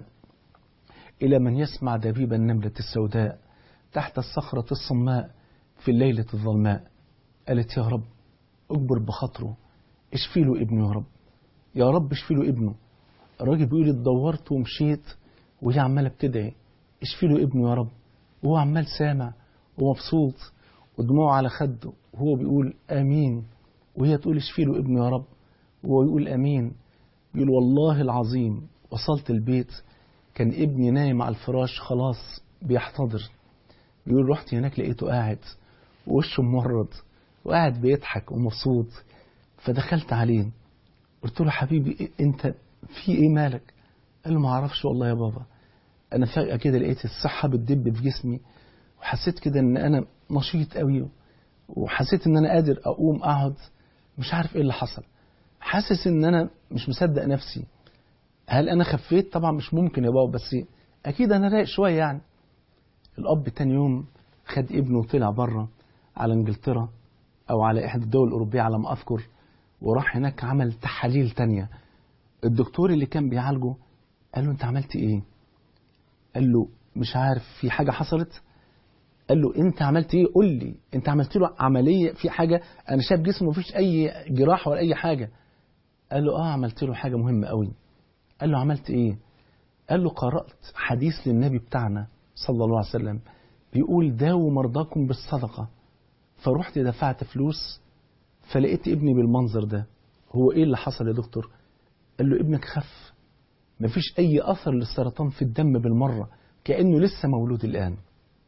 إلى من يسمع دبيب النملة السوداء تحت الصخرة الصماء في الليلة الظلماء. قالت يا رب اجبر بخاطره، اشفي له ابنه يا رب، يا رب اشفي له ابنه. الراجل بيقول اتدورت ومشيت وهي عمالة بتدعي اشفي له ابنه يا رب، وهو عمال سامع ومبسوط ودموعه على خده وهو بيقول آمين، وهي تقول اشفي له ابنه يا رب وهو يقول آمين. بيقول والله العظيم وصلت البيت كان ابني نايم على الفراش خلاص بيحتضر. بيقول رحت هناك لقيته قاعد ووشه ممرض وقاعد بيضحك ومبسوط، فدخلت عليه قلت له حبيبي انت في ايه مالك؟ قال له ما اعرفش والله يا بابا، انا فجأة كده لقيت الصحة بتدب في جسمي وحسيت كده ان انا نشيط قوي وحسيت ان انا قادر اقوم اقعد، مش عارف ايه اللي حصل، حاسس ان انا مش مصدق نفسي. هل انا خفيت؟ طبعا مش ممكن يا بابا، بس اكيد انا رايق شويه يعني. الاب تاني يوم خد ابنه وطلع بره على انجلترا او على احدى الدول الاوروبيه على ما اذكر، وراح هناك عمل تحاليل تانية الدكتور اللي كان بيعالجه قال له انت عملت ايه؟ قال له مش عارف، في حاجة حصلت؟ قال له انت عملت ايه؟ قول لي انت عملت له عملية في حاجة؟ انا شايف جسمه مفيش اي جراح ولا اي حاجة. قال له عملت له حاجة مهمة قوي. قال له عملت ايه؟ قال له قرأت حديث للنبي بتاعنا صلى الله عليه وسلم بيقول داووا مرضاكم بالصدقة، فروحت دفعت فلوس فلقيت ابني بالمنظر ده. هو ايه اللي حصل يا دكتور؟ قال له ابنك خف، مفيش اي اثر للسرطان في الدم بالمرة، كأنه لسه مولود الآن.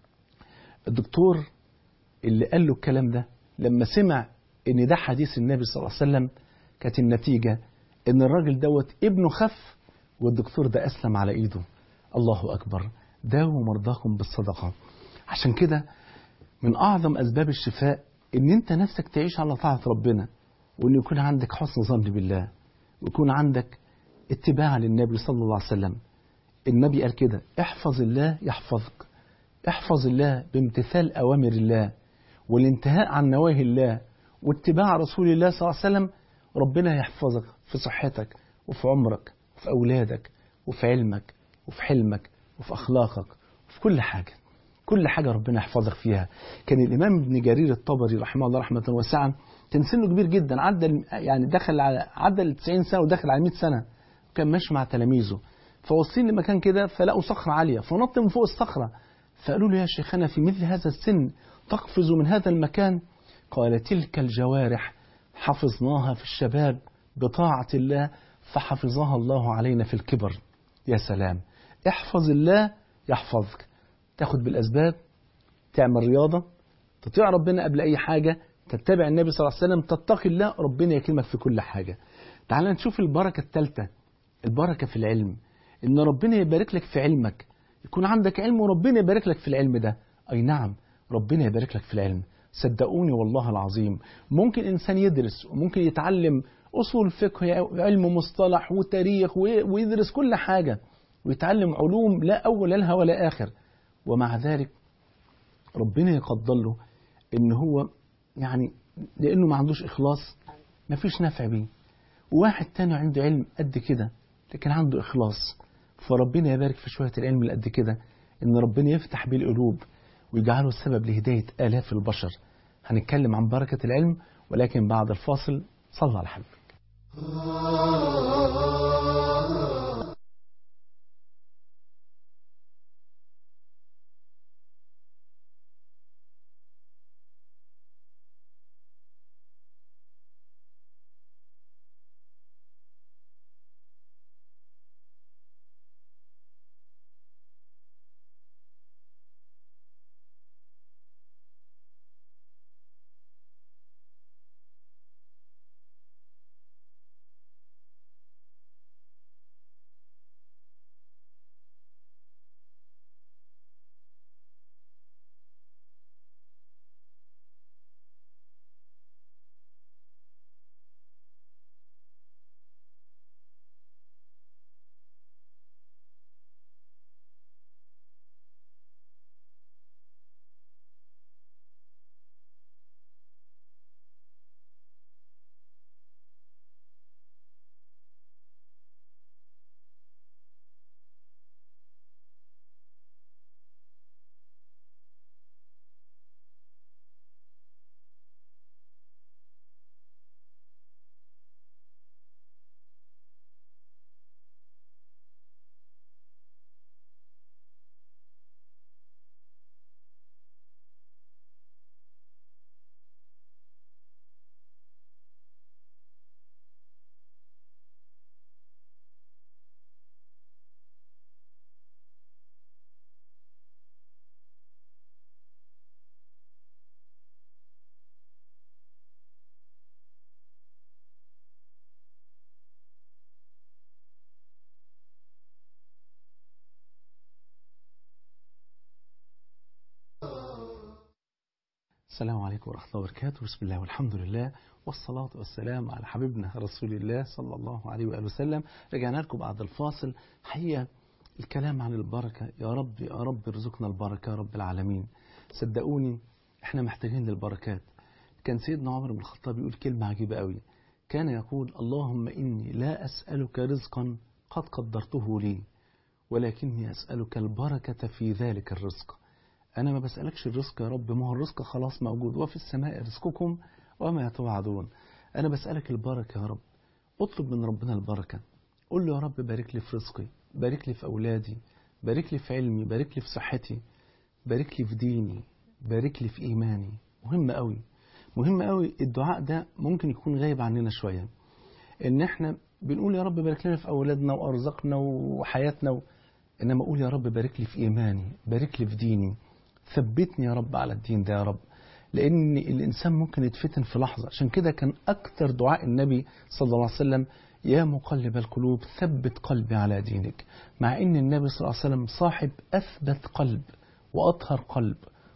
الدكتور اللي قال له الكلام ده لما سمع ان ده حديث النبي صلى الله عليه وسلم، كانت النتيجة ان الراجل دوت ابنه خف والدكتور ده اسلم على ايده. الله اكبر، داووا مرضاكم بالصدقة. عشان كده من اعظم اسباب الشفاء ان انت نفسك تعيش على طاعة ربنا، وان يكون عندك حسن ظن بالله، ويكون عندك اتباع للنبي صلى الله عليه وسلم. النبي قال كده احفظ الله يحفظك، احفظ الله بامتثال أوامر الله والانتهاء عن نواهي الله واتباع رسول الله صلى الله عليه وسلم. ربنا يحفظك في صحتك وفي عمرك وفي أولادك وفي علمك وفي حلمك وفي أخلاقك وفي كل حاجة. كل حاجة ربنا يحفظك فيها. كان الإمام ابن جرير الطبري رحمه الله رحمة واسعة، كان سنه كبير جدا، عدى 90 سنة ودخل على 100 سنة، كان ماشي مع تلاميذه فوصلين لمكان كده فلقوا صخرة عالية فنط من فوق الصخرة، فقالوا له يا شيخنا في مثل هذا السن تقفز من هذا المكان؟ قال تلك الجوارح حفظناها في الشباب بطاعة الله فحفظها الله علينا في الكبر. يا سلام، احفظ الله يحفظك، تاخد بالأسباب، تعمل رياضة، تطيع ربنا قبل أي حاجة، تتبع النبي صلى الله عليه وسلم، تتقي الله، ربنا يكرمك في كل حاجة. تعال نشوف البركة الثالثة، البركة في العلم، إن ربنا يبارك لك في علمك، يكون عندك علم وربنا يبارك لك في العلم ده. أي نعم، ربنا يبارك لك في العلم. صدقوني والله العظيم ممكن إنسان يدرس وممكن يتعلم أصول فقه وعلم مصطلح وتاريخ ويدرس كل حاجة ويتعلم علوم لا أول لها ولا آخر، ومع ذلك ربنا يقدر له إن هو يعني لأنه ما عندوش إخلاص ما فيش نفع بيه. وواحد تاني عنده علم قد كده لكن عنده إخلاص، فربنا يبارك في شوية العلم اللي قد كده، إن ربنا يفتح بيه القلوب ويجعله السبب لهداية آلاف البشر. هنتكلم عن بركة العلم ولكن بعد الفاصل. صلى على حبيبك. السلام عليكم ورحمة الله وبركاته. بسم الله والحمد لله والصلاة والسلام على حبيبنا رسول الله صلى الله عليه وآله وسلم. رجعنا لكم بعد الفاصل. حقيقة الكلام عن البركة، يا رب يا رب ارزقنا البركة يا رب العالمين. صدقوني احنا محتاجين للبركات. كان سيدنا عمر بن الخطاب يقول كلمة عجيبة قوي، كان يقول اللهم إني لا أسألك رزقا قد قدرته لي، ولكني أسألك البركة في ذلك الرزق. أنا ما بسألكش الرزق يا رب، ما هو الرزق خلاص موجود، وفي السماء رزقكم وما توعدون. أنا بسألك البركة يا رب. اطلب من ربنا البركة، قل له يا رب بارك لي في رزقي، بارك لي في أولادي، بارك لي في علمي، بارك لي في صحتي، بارك لي في ديني، بارك لي في إيماني. مهم قوي، مهم قوي. الدعاء ده ممكن يكون غايب عننا شوية، إن إحنا بنقول يا رب بارك لنا في أولادنا وأرزقنا وحياتنا إنما أقول يا رب بارك لي في إيماني، بارك لي في ديني، ثبتني يا رب على الدين ده يا رب. لأن الإنسان ممكن يتفتن في لحظة. عشان كده كان أكتر دعاء النبي صلى الله عليه وسلم يا مقلب القلوب ثبت قلبي على دينك. مع أن النبي صلى الله عليه وسلم صاحب أثبت قلب وأطهر قلب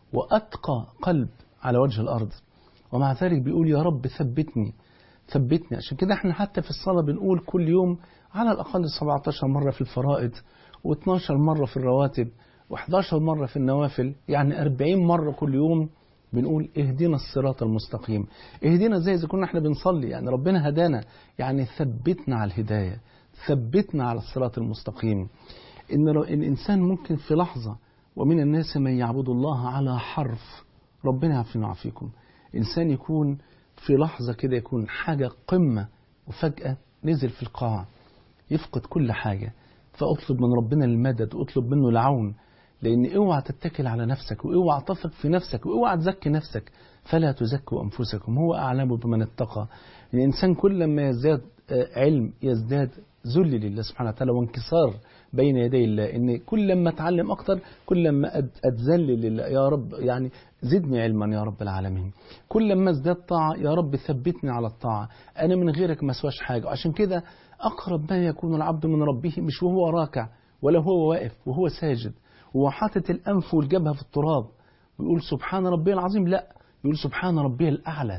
وأتقى قلب على وجه الأرض، ومع ذلك بيقول يا رب ثبتني ثبتني. عشان كده احنا حتى في الصلاة بنقول كل يوم على الأقل 17 مرة في الفرائض، و12 مرة في الرواتب، و11 مرة في النوافل، يعني 40 مرة كل يوم بنقول اهدنا الصراط المستقيم. اهدنا زي إذا كنا احنا بنصلي، يعني ربنا هدانا، يعني ثبتنا على الهداية، ثبتنا على الصراط المستقيم. إن الإنسان ممكن في لحظة، ومن الناس من يعبد الله على حرف، ربنا يعافينا ويعافيكم. إنسان يكون في لحظة كده يكون حاجة قمة، وفجأة نزل في القاع يفقد كل حاجة. فأطلب من ربنا المدد وأطلب منه العون، لأن اوعى تتكل على نفسك، واوعى تثق في نفسك، واوعى تزكي نفسك. فلا تزكوا أنفسكم هو أعلم بمن اتقى. الإنسان كل ما يزداد علم يزداد ذل لله سبحانه وتعالى وانكسار بين يدي الله. إن كل ما أتعلم أكتر كل ما أتذل لله، يا رب يعني زدني علما يا رب العالمين. كل ما ازداد طاعة يا رب ثبتني على الطاعة، أنا من غيرك ما سواش حاجة. عشان كده أقرب ما يكون العبد من ربه مش وهو راكع، ولا هو واقف، وهو ساجد وهو حاطط الأنف والجبهة في التراب ويقول سبحان ربي العظيم، لا، يقول سبحان ربي الأعلى.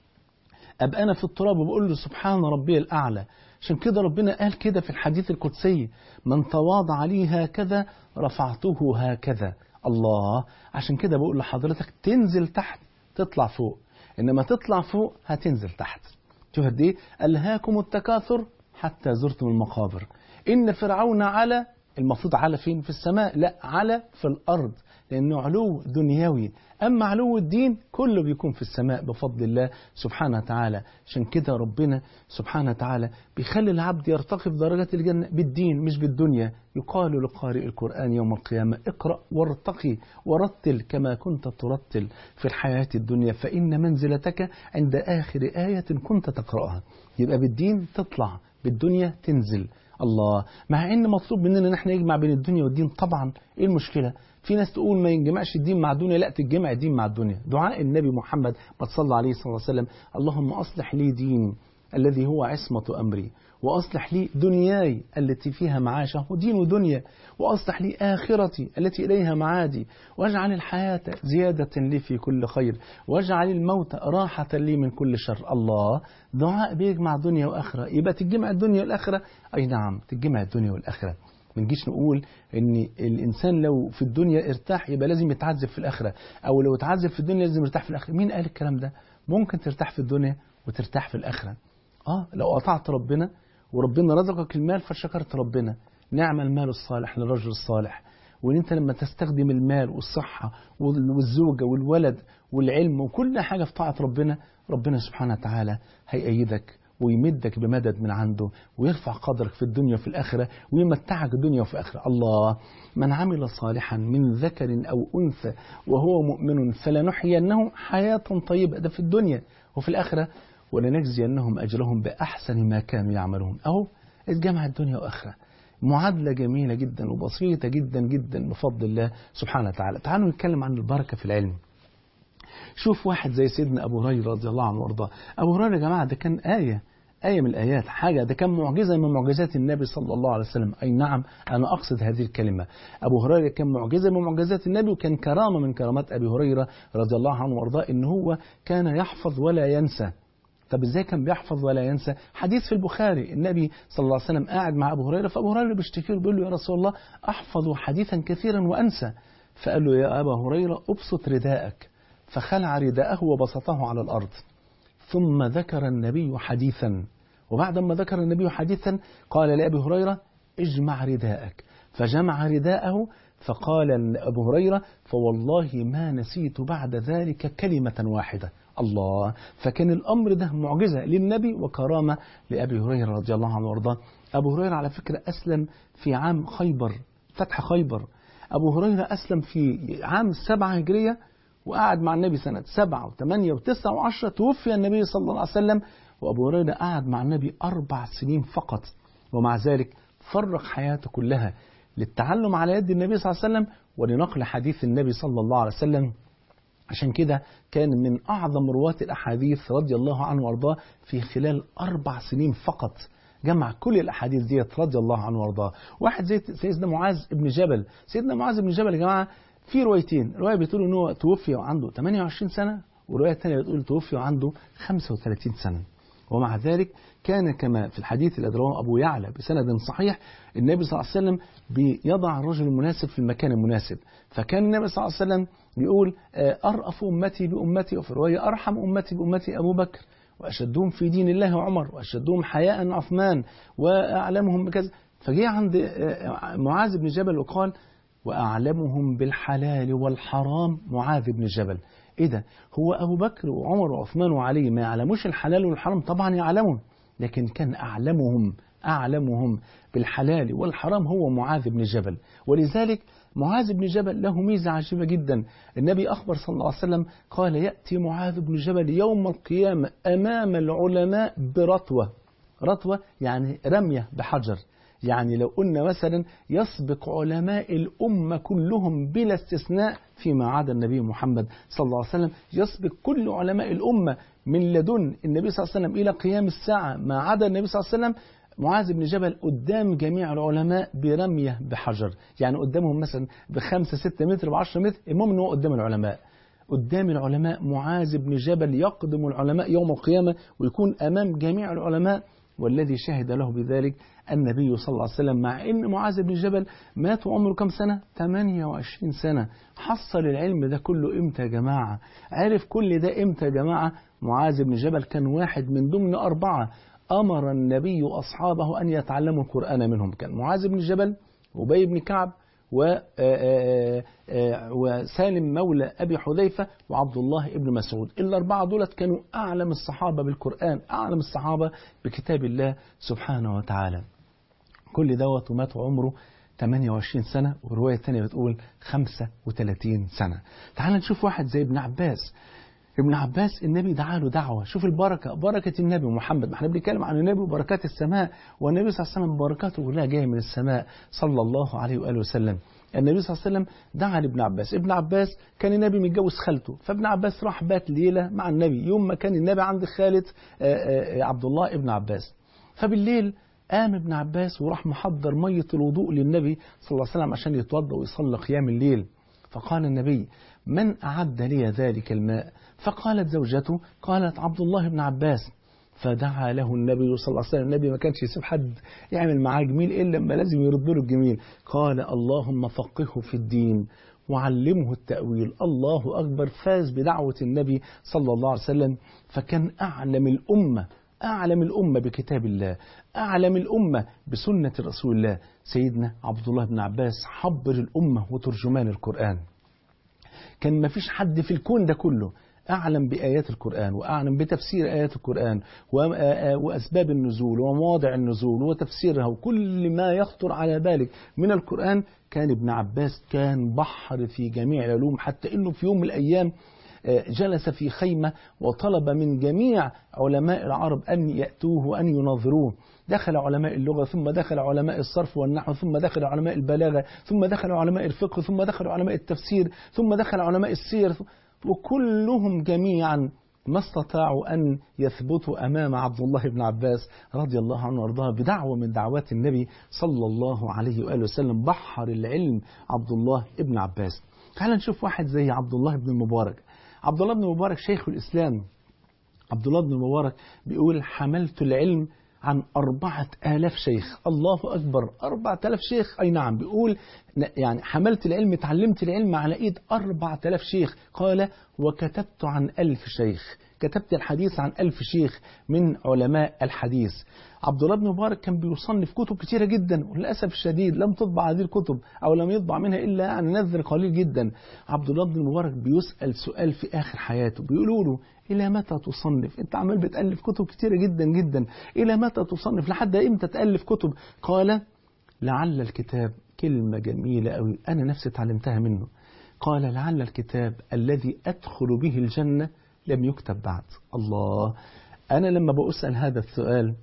أبقى أنا في التراب وبقول له سبحان ربي الأعلى. عشان كده ربنا قال كده في الحديث القدسي من تواضع لي هكذا رفعته هكذا. الله. عشان كده بقول لحضرتك تنزل تحت تطلع فوق، إنما تطلع فوق هتنزل تحت. شوف قد إيه ألهاكم التكاثر حتى زرتم المقابر. إن فرعون على، المفروض على فين؟ في السماء، لا، على في الأرض، لأنه علو دنيوي. أما علو الدين كله بيكون في السماء بفضل الله سبحانه وتعالى. عشان كده ربنا سبحانه وتعالى بيخلي العبد يرتقي في درجات الجنة بالدين مش بالدنيا. يقال لقارئ القرآن يوم القيامة اقرأ وارتقي ورتل كما كنت ترتل في الحياة الدنيا، فإن منزلتك عند آخر آية كنت تقرأها. يبقى بالدين تطلع، بالدنيا تنزل. الله. مع ان مطلوب مننا ان احنا نجمع بين الدنيا والدين. طبعا ايه المشكله؟ في ناس تقول ما ينجمعش الدين مع الدنيا، لا، تتجمع الدين مع الدنيا. دعاء النبي محمد ما صلى عليه صلى الله عليه وسلم اللهم اصلح لي ديني الذي هو عصمة أمري، وأصلح لي دنياي التي فيها معاشه ودين ودنيا، وأصلح لي آخرتي التي إليها معادي، واجعل الحياة زيادة لي في كل خير، واجعل الموت راحة لي من كل شر. الله. دعاء بيجمع دنيا وآخرة. يبقى تجمع الدنيا والآخرة. أي نعم تجمع الدنيا والآخرة. ما نجيش نقول ان الانسان لو في الدنيا ارتاح يبقى لازم يتعذب في الاخره، او لو اتعذب في الدنيا لازم يرتاح في الاخره. مين قال الكلام ده؟ ممكن ترتاح في الدنيا وترتاح في الاخره. لو قطعت ربنا وربنا رزقك المال فشكرت ربنا، نعم المال الصالح للرجل الصالح. وان انت لما تستخدم المال والصحه والزوجه والولد والعلم وكل حاجه في طاعه ربنا، ربنا سبحانه وتعالى هيأيدك ويمدك بمدد من عنده ويرفع قدرك في الدنيا وفي الآخرة ويمتعك الدنيا وفي الآخرة. الله. من عمل صالحا من ذكر أو أنثى وهو مؤمن فلنحيينه حياة طيبة، ده في الدنيا وفي الآخرة، ولنجزينهم أجرهم بأحسن ما كانوا يعملون. أهو الجمع الدنيا وآخرة، معادلة جميلة جدا وبسيطة جدا جدا بفضل الله سبحانه وتعالى. تعالوا نتكلم عن البركة في العلم. شوف واحد زي سيدنا أبو هريرة رضي الله عنه وارضاه. أبو هريرة يا جماعة ده كان آية من الآيات، حاجة، ده كان معجزة من معجزات النبي صلى الله عليه وسلم. أي نعم أنا أقصد هذه الكلمة. أبو هريرة كان معجزة من معجزات النبي، وكان كرامة من كرامات أبي هريرة رضي الله عنه وارضاه إن هو كان يحفظ ولا ينسى. طب ازاي كان بيحفظ ولا ينسى؟ حديث في البخاري، النبي صلى الله عليه وسلم قاعد مع أبو هريرة، فأبو هريرة بيشتكي له بيقول له يا رسول الله أحفظ حديثا كثيرا وأنسى. فقال له يا أبا هريرة أبسط رداءك، فخلع رداءه وبسطه على الأرض، ثم ذكر النبي حديثا، وبعد ما ذكر النبي حديثا قال لأبي هريرة اجمع رداءك، فجمع رداءه، فقال أبو هريرة فوالله ما نسيت بعد ذلك كلمة واحدة. الله، فكان الأمر ده معجزة للنبي وكرامة لأبي هريرة رضي الله عنه وارضاه. أبو هريرة على فكرة أسلم في عام خيبر، فتح خيبر. أبو هريرة أسلم في عام 7 هجرية، وقعد مع النبي سنة 7 و8 و9 و10، توفي النبي صلى الله عليه وسلم، وأبو هريرة قعد مع النبي 4 سنين فقط، ومع ذلك فرغ حياته كلها للتعلم على يد النبي صلى الله عليه وسلم ولنقل حديث النبي صلى الله عليه وسلم. عشان كده كان من أعظم رواة الأحاديث رضي الله عنه وارضاه، في خلال 4 سنين فقط جمع كل الأحاديث ديت رضي الله عنه وارضاه. واحد زي سيدنا معاذ بن جبل. سيدنا معاذ بن جبل يا جماعة في روايتين، رواية بتقول إنه توفي وعنده 28 سنة، ورواية ثانية بتقول توفي وعنده 35 سنة. ومع ذلك كان كما في الحديث الذي رواه أبو يعلى بسند صحيح، النبي صلى الله عليه وسلم بيضع الرجل المناسب في المكان المناسب. فكان النبي صلى الله عليه وسلم بيقول أرأف أمتي بأمتي، وفي رواية أرحم أمتي بأمتي أبو بكر، وأشدهم في دين الله عمر، وأشدهم حياء عثمان، وأعلمهم بكذا. فجاء عند معاذ بن جبل وقال وأعلمهم بالحلال والحرام معاذ بن جبل. إيه ده؟ هو أبو بكر وعمر وعثمان وعلي ما يعلموش الحلال والحرام؟ طبعا يعلمون، لكن كان أعلمهم بالحلال والحرام هو معاذ بن جبل. ولذلك معاذ بن جبل له ميزة عجيبة جدا. النبي أخبر صلى الله عليه وسلم قال يأتي معاذ بن جبل يوم القيامة أمام العلماء برطوة. رطوة يعني رمية بحجر، يعني لو قلنا مثلا يسبق علماء الأمة كلهم بلا استثناء فيما عدا النبي محمد صلى الله عليه وسلم، يسبق كل علماء الأمة من لدن النبي صلى الله عليه وسلم إلى قيام الساعة ما عدا النبي صلى الله عليه وسلم. معاذ بن جبل قدام جميع العلماء برمية بحجر، يعني قدامهم مثلا ب5-6 متر ب10 متر، المهم أنه قدام العلماء. قدام العلماء معاذ بن جبل يقدم العلماء يوم القيامة ويكون أمام جميع العلماء، والذي شهد له بذلك النبي صلى الله عليه وسلم. مع أن معاذ بن جبل مات وعمره كم سنة؟ 28 سنة. حصل العلم ده كله إمتى يا جماعة؟ عرف كل ده إمتى يا جماعة؟ معاذ بن جبل كان واحد من ضمن 4 أمر النبي أصحابه أن يتعلموا القرآن منهم. كان معاذ بن جبل، أبي بن كعب، وسالم مولى أبي حذيفة، وعبد الله ابن مسعود. ال4 دولت كانوا أعلم الصحابة بالقرآن، أعلم الصحابة بكتاب الله سبحانه وتعالى. كل دوت ومات عمره 28 سنة، ورواية ثانية بتقول 35 سنة. تعال نشوف واحد زي ابن عباس. ابن عباس النبي دعا له دعوة. شوف البركة، بركة النبي محمد. احنا بنتكلم عن النبي وبركات السماء، والنبي صلى الله عليه وسلم بركاته كلها جاية من السماء صلى الله عليه وآله وسلم. النبي صلى الله عليه وسلم دعا لابن عباس. ابن عباس كان النبي متجوز خالته، فابن عباس راح بات ليلة مع النبي يوم ما كان النبي عند خالة عبد الله ابن عباس. فبالليل قام ابن عباس وراح محضر مية الوضوء للنبي صلى الله عليه وسلم عشان يتوضأ ويصلي قيام الليل. فقال النبي من أعد لي ذلك الماء؟ فقالت زوجته قالت عبد الله بن عباس. فدعا له النبي صلى الله عليه وسلم. النبي ما كانش يسيب حد يعمل معاه جميل إلا لما لازم يرد له الجميل. قال اللهم فقهه في الدين وعلمه التأويل. الله أكبر. فاز بدعوة النبي صلى الله عليه وسلم. فكان أعلم الأمة بكتاب الله، أعلم الأمة بسنة رسول الله. سيدنا عبد الله بن عباس حبر الأمة وترجمان القرآن. كان ما فيش حد في الكون ده كله أعلم بآيات القرآن وأعلم بتفسير آيات القرآن وأسباب النزول ومواضع النزول وتفسيرها وكل ما يخطر على بالك من القرآن. كان ابن عباس كان بحر في جميع العلوم، حتى إنه في يوم من الأيام جلس في خيمة وطلب من جميع علماء العرب أن يأتوه وأن يناظروه. دخل علماء اللغة، ثم دخل علماء الصرف والنحو، ثم دخل علماء البلاغة، ثم دخل علماء الفقه، ثم دخل علماء التفسير، ثم دخل علماء السير، وكلهم جميعا ما استطاعوا أن يثبتوا أمام عبد الله بن عباس رضي الله عنه وارضاه بدعوة من دعوات النبي صلى الله عليه وآله وسلم. بحر العلم عبد الله بن عباس. تعال نشوف واحد زي عبد الله بن المبارك. عبد الله بن المبارك شيخ الإسلام. عبد الله بن المبارك بيقول حملت العلم عن 4000 شيخ. الله أكبر، 4000 شيخ. أي نعم، بيقول يعني حملت العلم، تعلمت العلم على إيد 4000 شيخ. قال وكتبت عن 1000 شيخ. كتبت الحديث عن 1000 شيخ من علماء الحديث. عبد الله بن مبارك كان بيصنف كتب كتيرة جدا، وللأسف الشديد لم تطبع هذه الكتب أو لم يطبع منها إلا عن نذر قليل جدا. عبد الله بن مبارك بيسأل سؤال في آخر حياته، بيقولوا له إلى متى تصنف؟ أنت عمال بتألف كتب كتيرة جدا جدا، إلى متى تصنف؟ لحد إمتى تألف كتب؟ قال لعل الكتاب، كلمة جميلة أوي أنا نفسي اتعلمتها منه، قال لعل الكتاب الذي أدخل به الجنة لم يكتب بعد. الله، أنا لما بأسأل هذا السؤال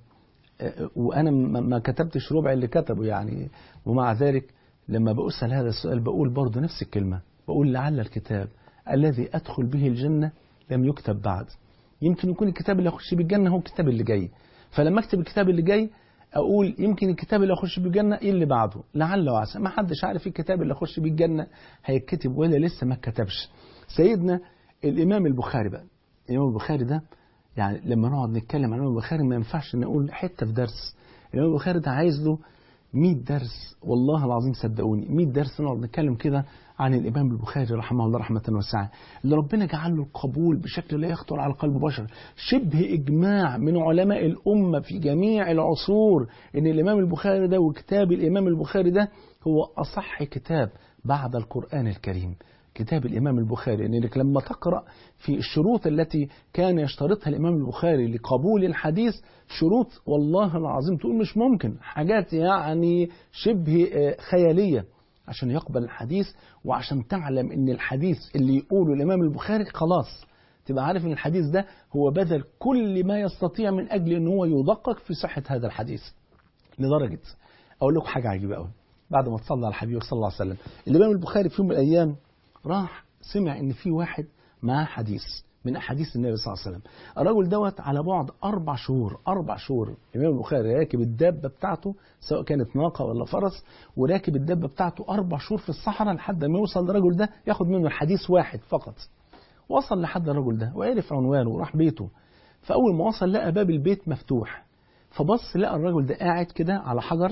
وأنا ما كتبتش ربع اللي كتبه يعني، ومع ذلك لما بأسأل هذا السؤال بقول برضه نفس الكلمة، بقول لعل الكتاب الذي أدخل به الجنة لم يكتب بعد. يمكن يكون الكتاب اللي أخش بالجنة هو الكتاب اللي جاي، فلما أكتب الكتاب اللي جاي أقول يمكن الكتاب اللي أخش بالجنة إيه اللي بعده، لعل وعسى. ما حدش عارف الكتاب اللي أخش بالجنة هيتكتب ولا لسه ما اتكتبش. سيدنا الإمام البخاري بقى، الإمام البخاري ده يعني لما نقعد نتكلم عن الإمام البخاري ما ينفعش نقول حتة في درس. الإمام البخاري ده عايز له 100 درس، والله العظيم صدقوني 100 درس نقعد نتكلم كده عن الإمام البخاري رحمه الله رحمة واسعة، اللي ربنا جعل له القبول بشكل لا يخطر على قلب بشر. شبه إجماع من علماء الأمة في جميع العصور إن الإمام البخاري ده وكتاب الإمام البخاري ده هو أصح كتاب بعد القرآن الكريم، كتاب الإمام البخاري. إنك لما تقرأ في الشروط التي كان يشترطها الإمام البخاري لقبول الحديث، شروط والله العظيم تقول مش ممكن، حاجات يعني شبه خيالية عشان يقبل الحديث، وعشان تعلم إن الحديث اللي يقوله الإمام البخاري خلاص تبقى عارف إن الحديث ده هو بذل كل ما يستطيع من أجل إن هو يدقق في صحة هذا الحديث. لدرجة أقول لكم حاجة عجيبة قوي، بعد ما تصلى على الحبيب صلى الله عليه وسلم، الإمام البخاري في يوم من الأيام راح سمع إن في واحد معاه حديث من أحاديث النبي صلى الله عليه وسلم. الرجل دوت على بعد 4 شهور، 4 شهور الإمام البخاري راكب الدابة بتاعته سواء كانت ناقة ولا فرس، وراكب الدابة بتاعته 4 شهور في الصحراء لحد ما يوصل للرجل ده ياخد منه الحديث واحد فقط. وصل لحد الرجل ده وعرف عنوانه وراح بيته، فأول ما وصل لقى باب البيت مفتوح، فبص لقى الرجل ده قاعد كده على حجر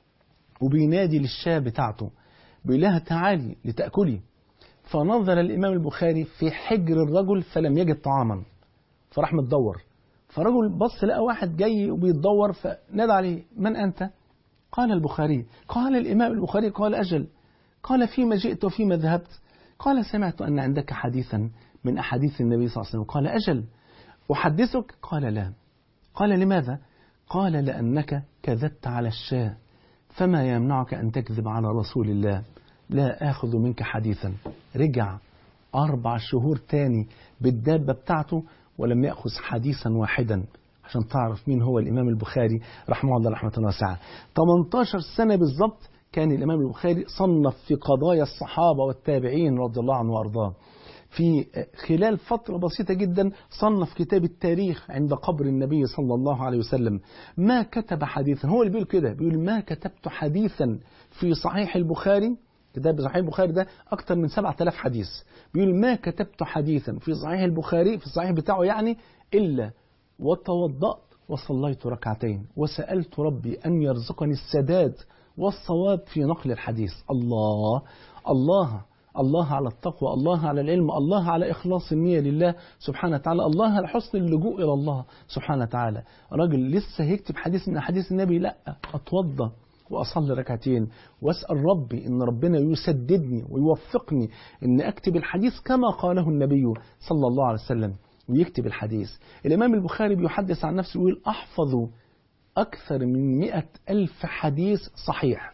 وبينادي للشاة بتاعته بيقول لها تعالي لتأكلي. فنظر الإمام البخاري في حجر الرجل فلم يجد طعاما، فراح متدور، فرجل بص لقى واحد جاي وبيتدور فنادى عليه من أنت؟ قال البخاري. قال الإمام البخاري قال أجل. قال فيما جئت وفيما ذهبت؟ قال سمعت أن عندك حديثا من أحاديث النبي صلى الله عليه وسلم. قال أجل. أحدثك؟ قال لا. قال لماذا؟ قال لأنك كذبت على الشاة، فما يمنعك أن تكذب على رسول الله؟ لا آخذ منك حديثا. رجع 4 شهور تاني بالدابة بتاعته ولم يأخذ حديثا واحدا، عشان تعرف مين هو الإمام البخاري رحمه الله رحمة واسعة. 18 سنة بالضبط كان الإمام البخاري صنف في قضايا الصحابة والتابعين رضي الله عنه وأرضاه. في خلال فترة بسيطة جدا صنف كتاب التاريخ عند قبر النبي صلى الله عليه وسلم. ما كتب حديثا، هو اللي بيقول كده، بيقول ما كتبت حديثا في صحيح البخاري، كتاب صحيح البخاري ده أكثر من 7000 حديث، بيقول ما كتبت حديثا في صحيح البخاري في الصحيح بتاعه يعني إلا وتوضأت وصليت ركعتين وسألت ربي أن يرزقني السداد والصواب في نقل الحديث. الله الله الله على التقوى، الله على العلم، الله على إخلاص النية لله سبحانه وتعالى، الله على حسن اللجوء إلى الله سبحانه وتعالى. راجل لسه هيكتب حديث من أحاديث النبي، لا أتوضى وأصلي ركعتين وأسأل ربي إن ربنا يسددني ويوفقني إن أكتب الحديث كما قاله النبي صلى الله عليه وسلم، ويكتب الحديث. الإمام البخاري بيحدث عن نفسه يقول أحفظ أكثر من 100,000 حديث صحيح،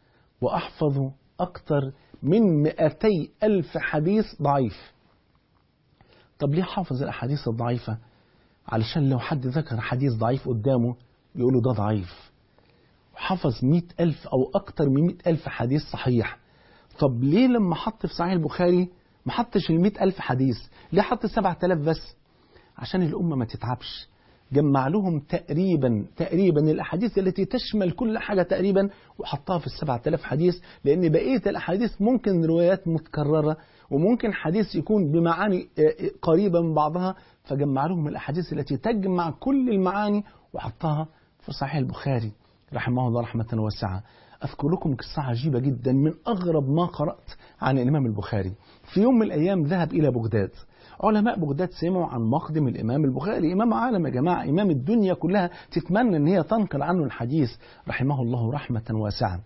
وأحفظ أكثر من 200,000 حديث ضعيف. طب ليه حافظ الأحاديث الضعيفة؟ علشان لو حد ذكر حديث ضعيف قدامه يقوله ده ضعيف. حفظ 100,000 أو أكتر من 100,000 حديث صحيح. طب ليه لما حط في صحيح البخاري ما حطش 100,000 حديث؟ ليه حط 7,000 بس؟ عشان الأمة ما تتعبش. جمع لهم تقريبا الأحاديث التي تشمل كل حاجة تقريبا وحطها في 7,000 حديث، لأن بقية الأحاديث ممكن روايات متكررة وممكن حديث يكون بمعاني قريبة من بعضها، فجمع لهم الأحاديث التي تجمع كل المعاني وحطها في صحيح البخاري رحمه الله رحمة واسعة. أذكر لكم قصة عجيبة جدا من أغرب ما قرأت عن الإمام البخاري. في يوم من الأيام ذهب إلى بغداد، علماء بغداد سمعوا عن مقدم الإمام البخاري، إمام عالم يا جماعة، إمام الدنيا كلها تتمنى أن هي تنقل عنه الحديث رحمه الله رحمة واسعة.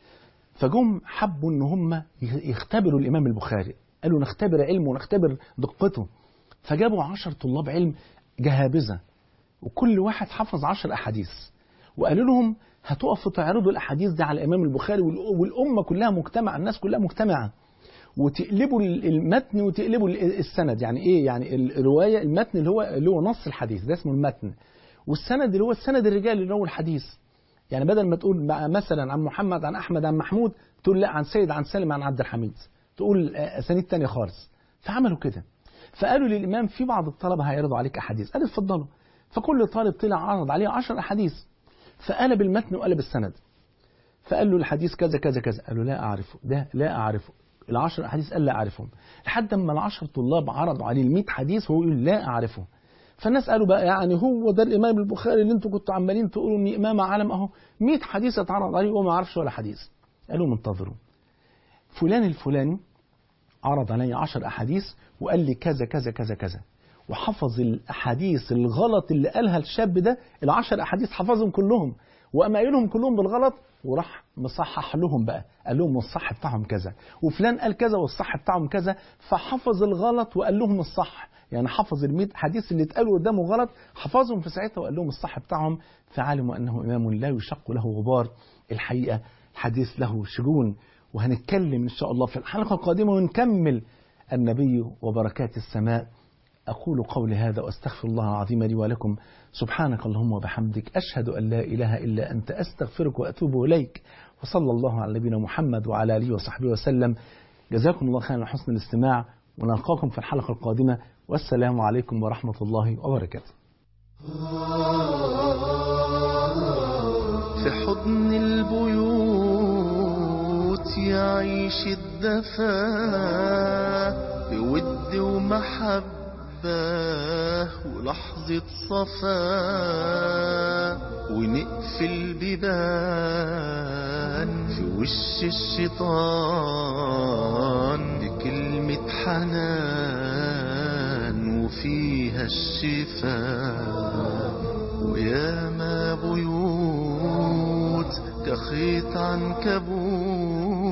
فجم حبوا أن هم يختبروا الإمام البخاري، قالوا نختبر علمه ونختبر دقته. فجابوا 10 طلاب علم جهابذة، وكل واحد حفظ 10 أحاديث، وقالوا لهم هتقفوا تعرضوا الأحاديث دي على الإمام البخاري والأمة كلها مجتمعة، الناس كلها مجتمعة، وتقلبوا المتن وتقلبوا السند. يعني ايه؟ يعني الروايه، المتن اللي هو نص الحديث ده اسمه المتن، والسند اللي هو السند الرجال اللي هو الحديث. يعني بدل ما تقول مثلا عن محمد عن احمد عن محمود، تقول لا عن سيد عن سالم عن عبد الحميد، تقول اسانيد تانية خالص. فعملوا كده، فقالوا للامام في بعض الطلبه هيعرضوا عليك احاديث، قال اتفضلوا. فكل طالب طلع عرض عليه 10 احاديث، فقلب المتن وقلب السند، فقال له الحديث كذا كذا كذا، قال له لا اعرفه، ده لا اعرفه. 10 أحاديث قال لا أعرفهم، لحد ما ال10 طلاب عرضوا عليه 100 حديث وهو يقول لا أعرفه. فالناس قالوا بقى يعني هو ده الإمام البخاري اللي انتوا كنتوا عمالين تقولوا إن إمام عالم أهو 100 حديث اتعرض عليه وما عرفش ولا حديث. قالوا منتظروا، فلان الفلاني عرض علي 10 أحاديث وقال لي كذا كذا كذا كذا، وحفظ الأحاديث الغلط اللي قالها الشاب ده، ال10 أحاديث حفظهم كلهم، وقام قايلهم كلهم بالغلط، وراح مصحح لهم بقى، قال لهم الصح بتاعهم كذا، وفلان قال كذا والصح بتاعهم كذا، فحفظ الغلط وقال لهم الصح. يعني حفظ ال100 حديث اللي اتقالوا قدامه غلط، حفظهم في ساعتها وقال لهم الصح بتاعهم، فعلموا أنه إمام لا يشق له غبار. الحقيقة الحديث له شجون، وهنتكلم إن شاء الله في الحلقة القادمة ونكمل النبي وبركات السماء. أقول قولي هذا وأستغفر الله العظيم لي ولكم. سبحانك اللهم وبحمدك، أشهد أن لا إله إلا أنت، أستغفرك وأتوب إليك. وصلى الله على نبينا محمد وعلى آله وصحبه وسلم. جزاكم الله خيرا على حسن الاستماع، ونلقاكم في الحلقة القادمة، والسلام عليكم ورحمة الله وبركاته. في حضن البيوت يعيش الدفا، بود ومحبة ولحظة صفا، ونقفل بيبان في وش الشيطان بكلمة حنان وفيها الشفاء. وياما بيوت كخيط عنكبوت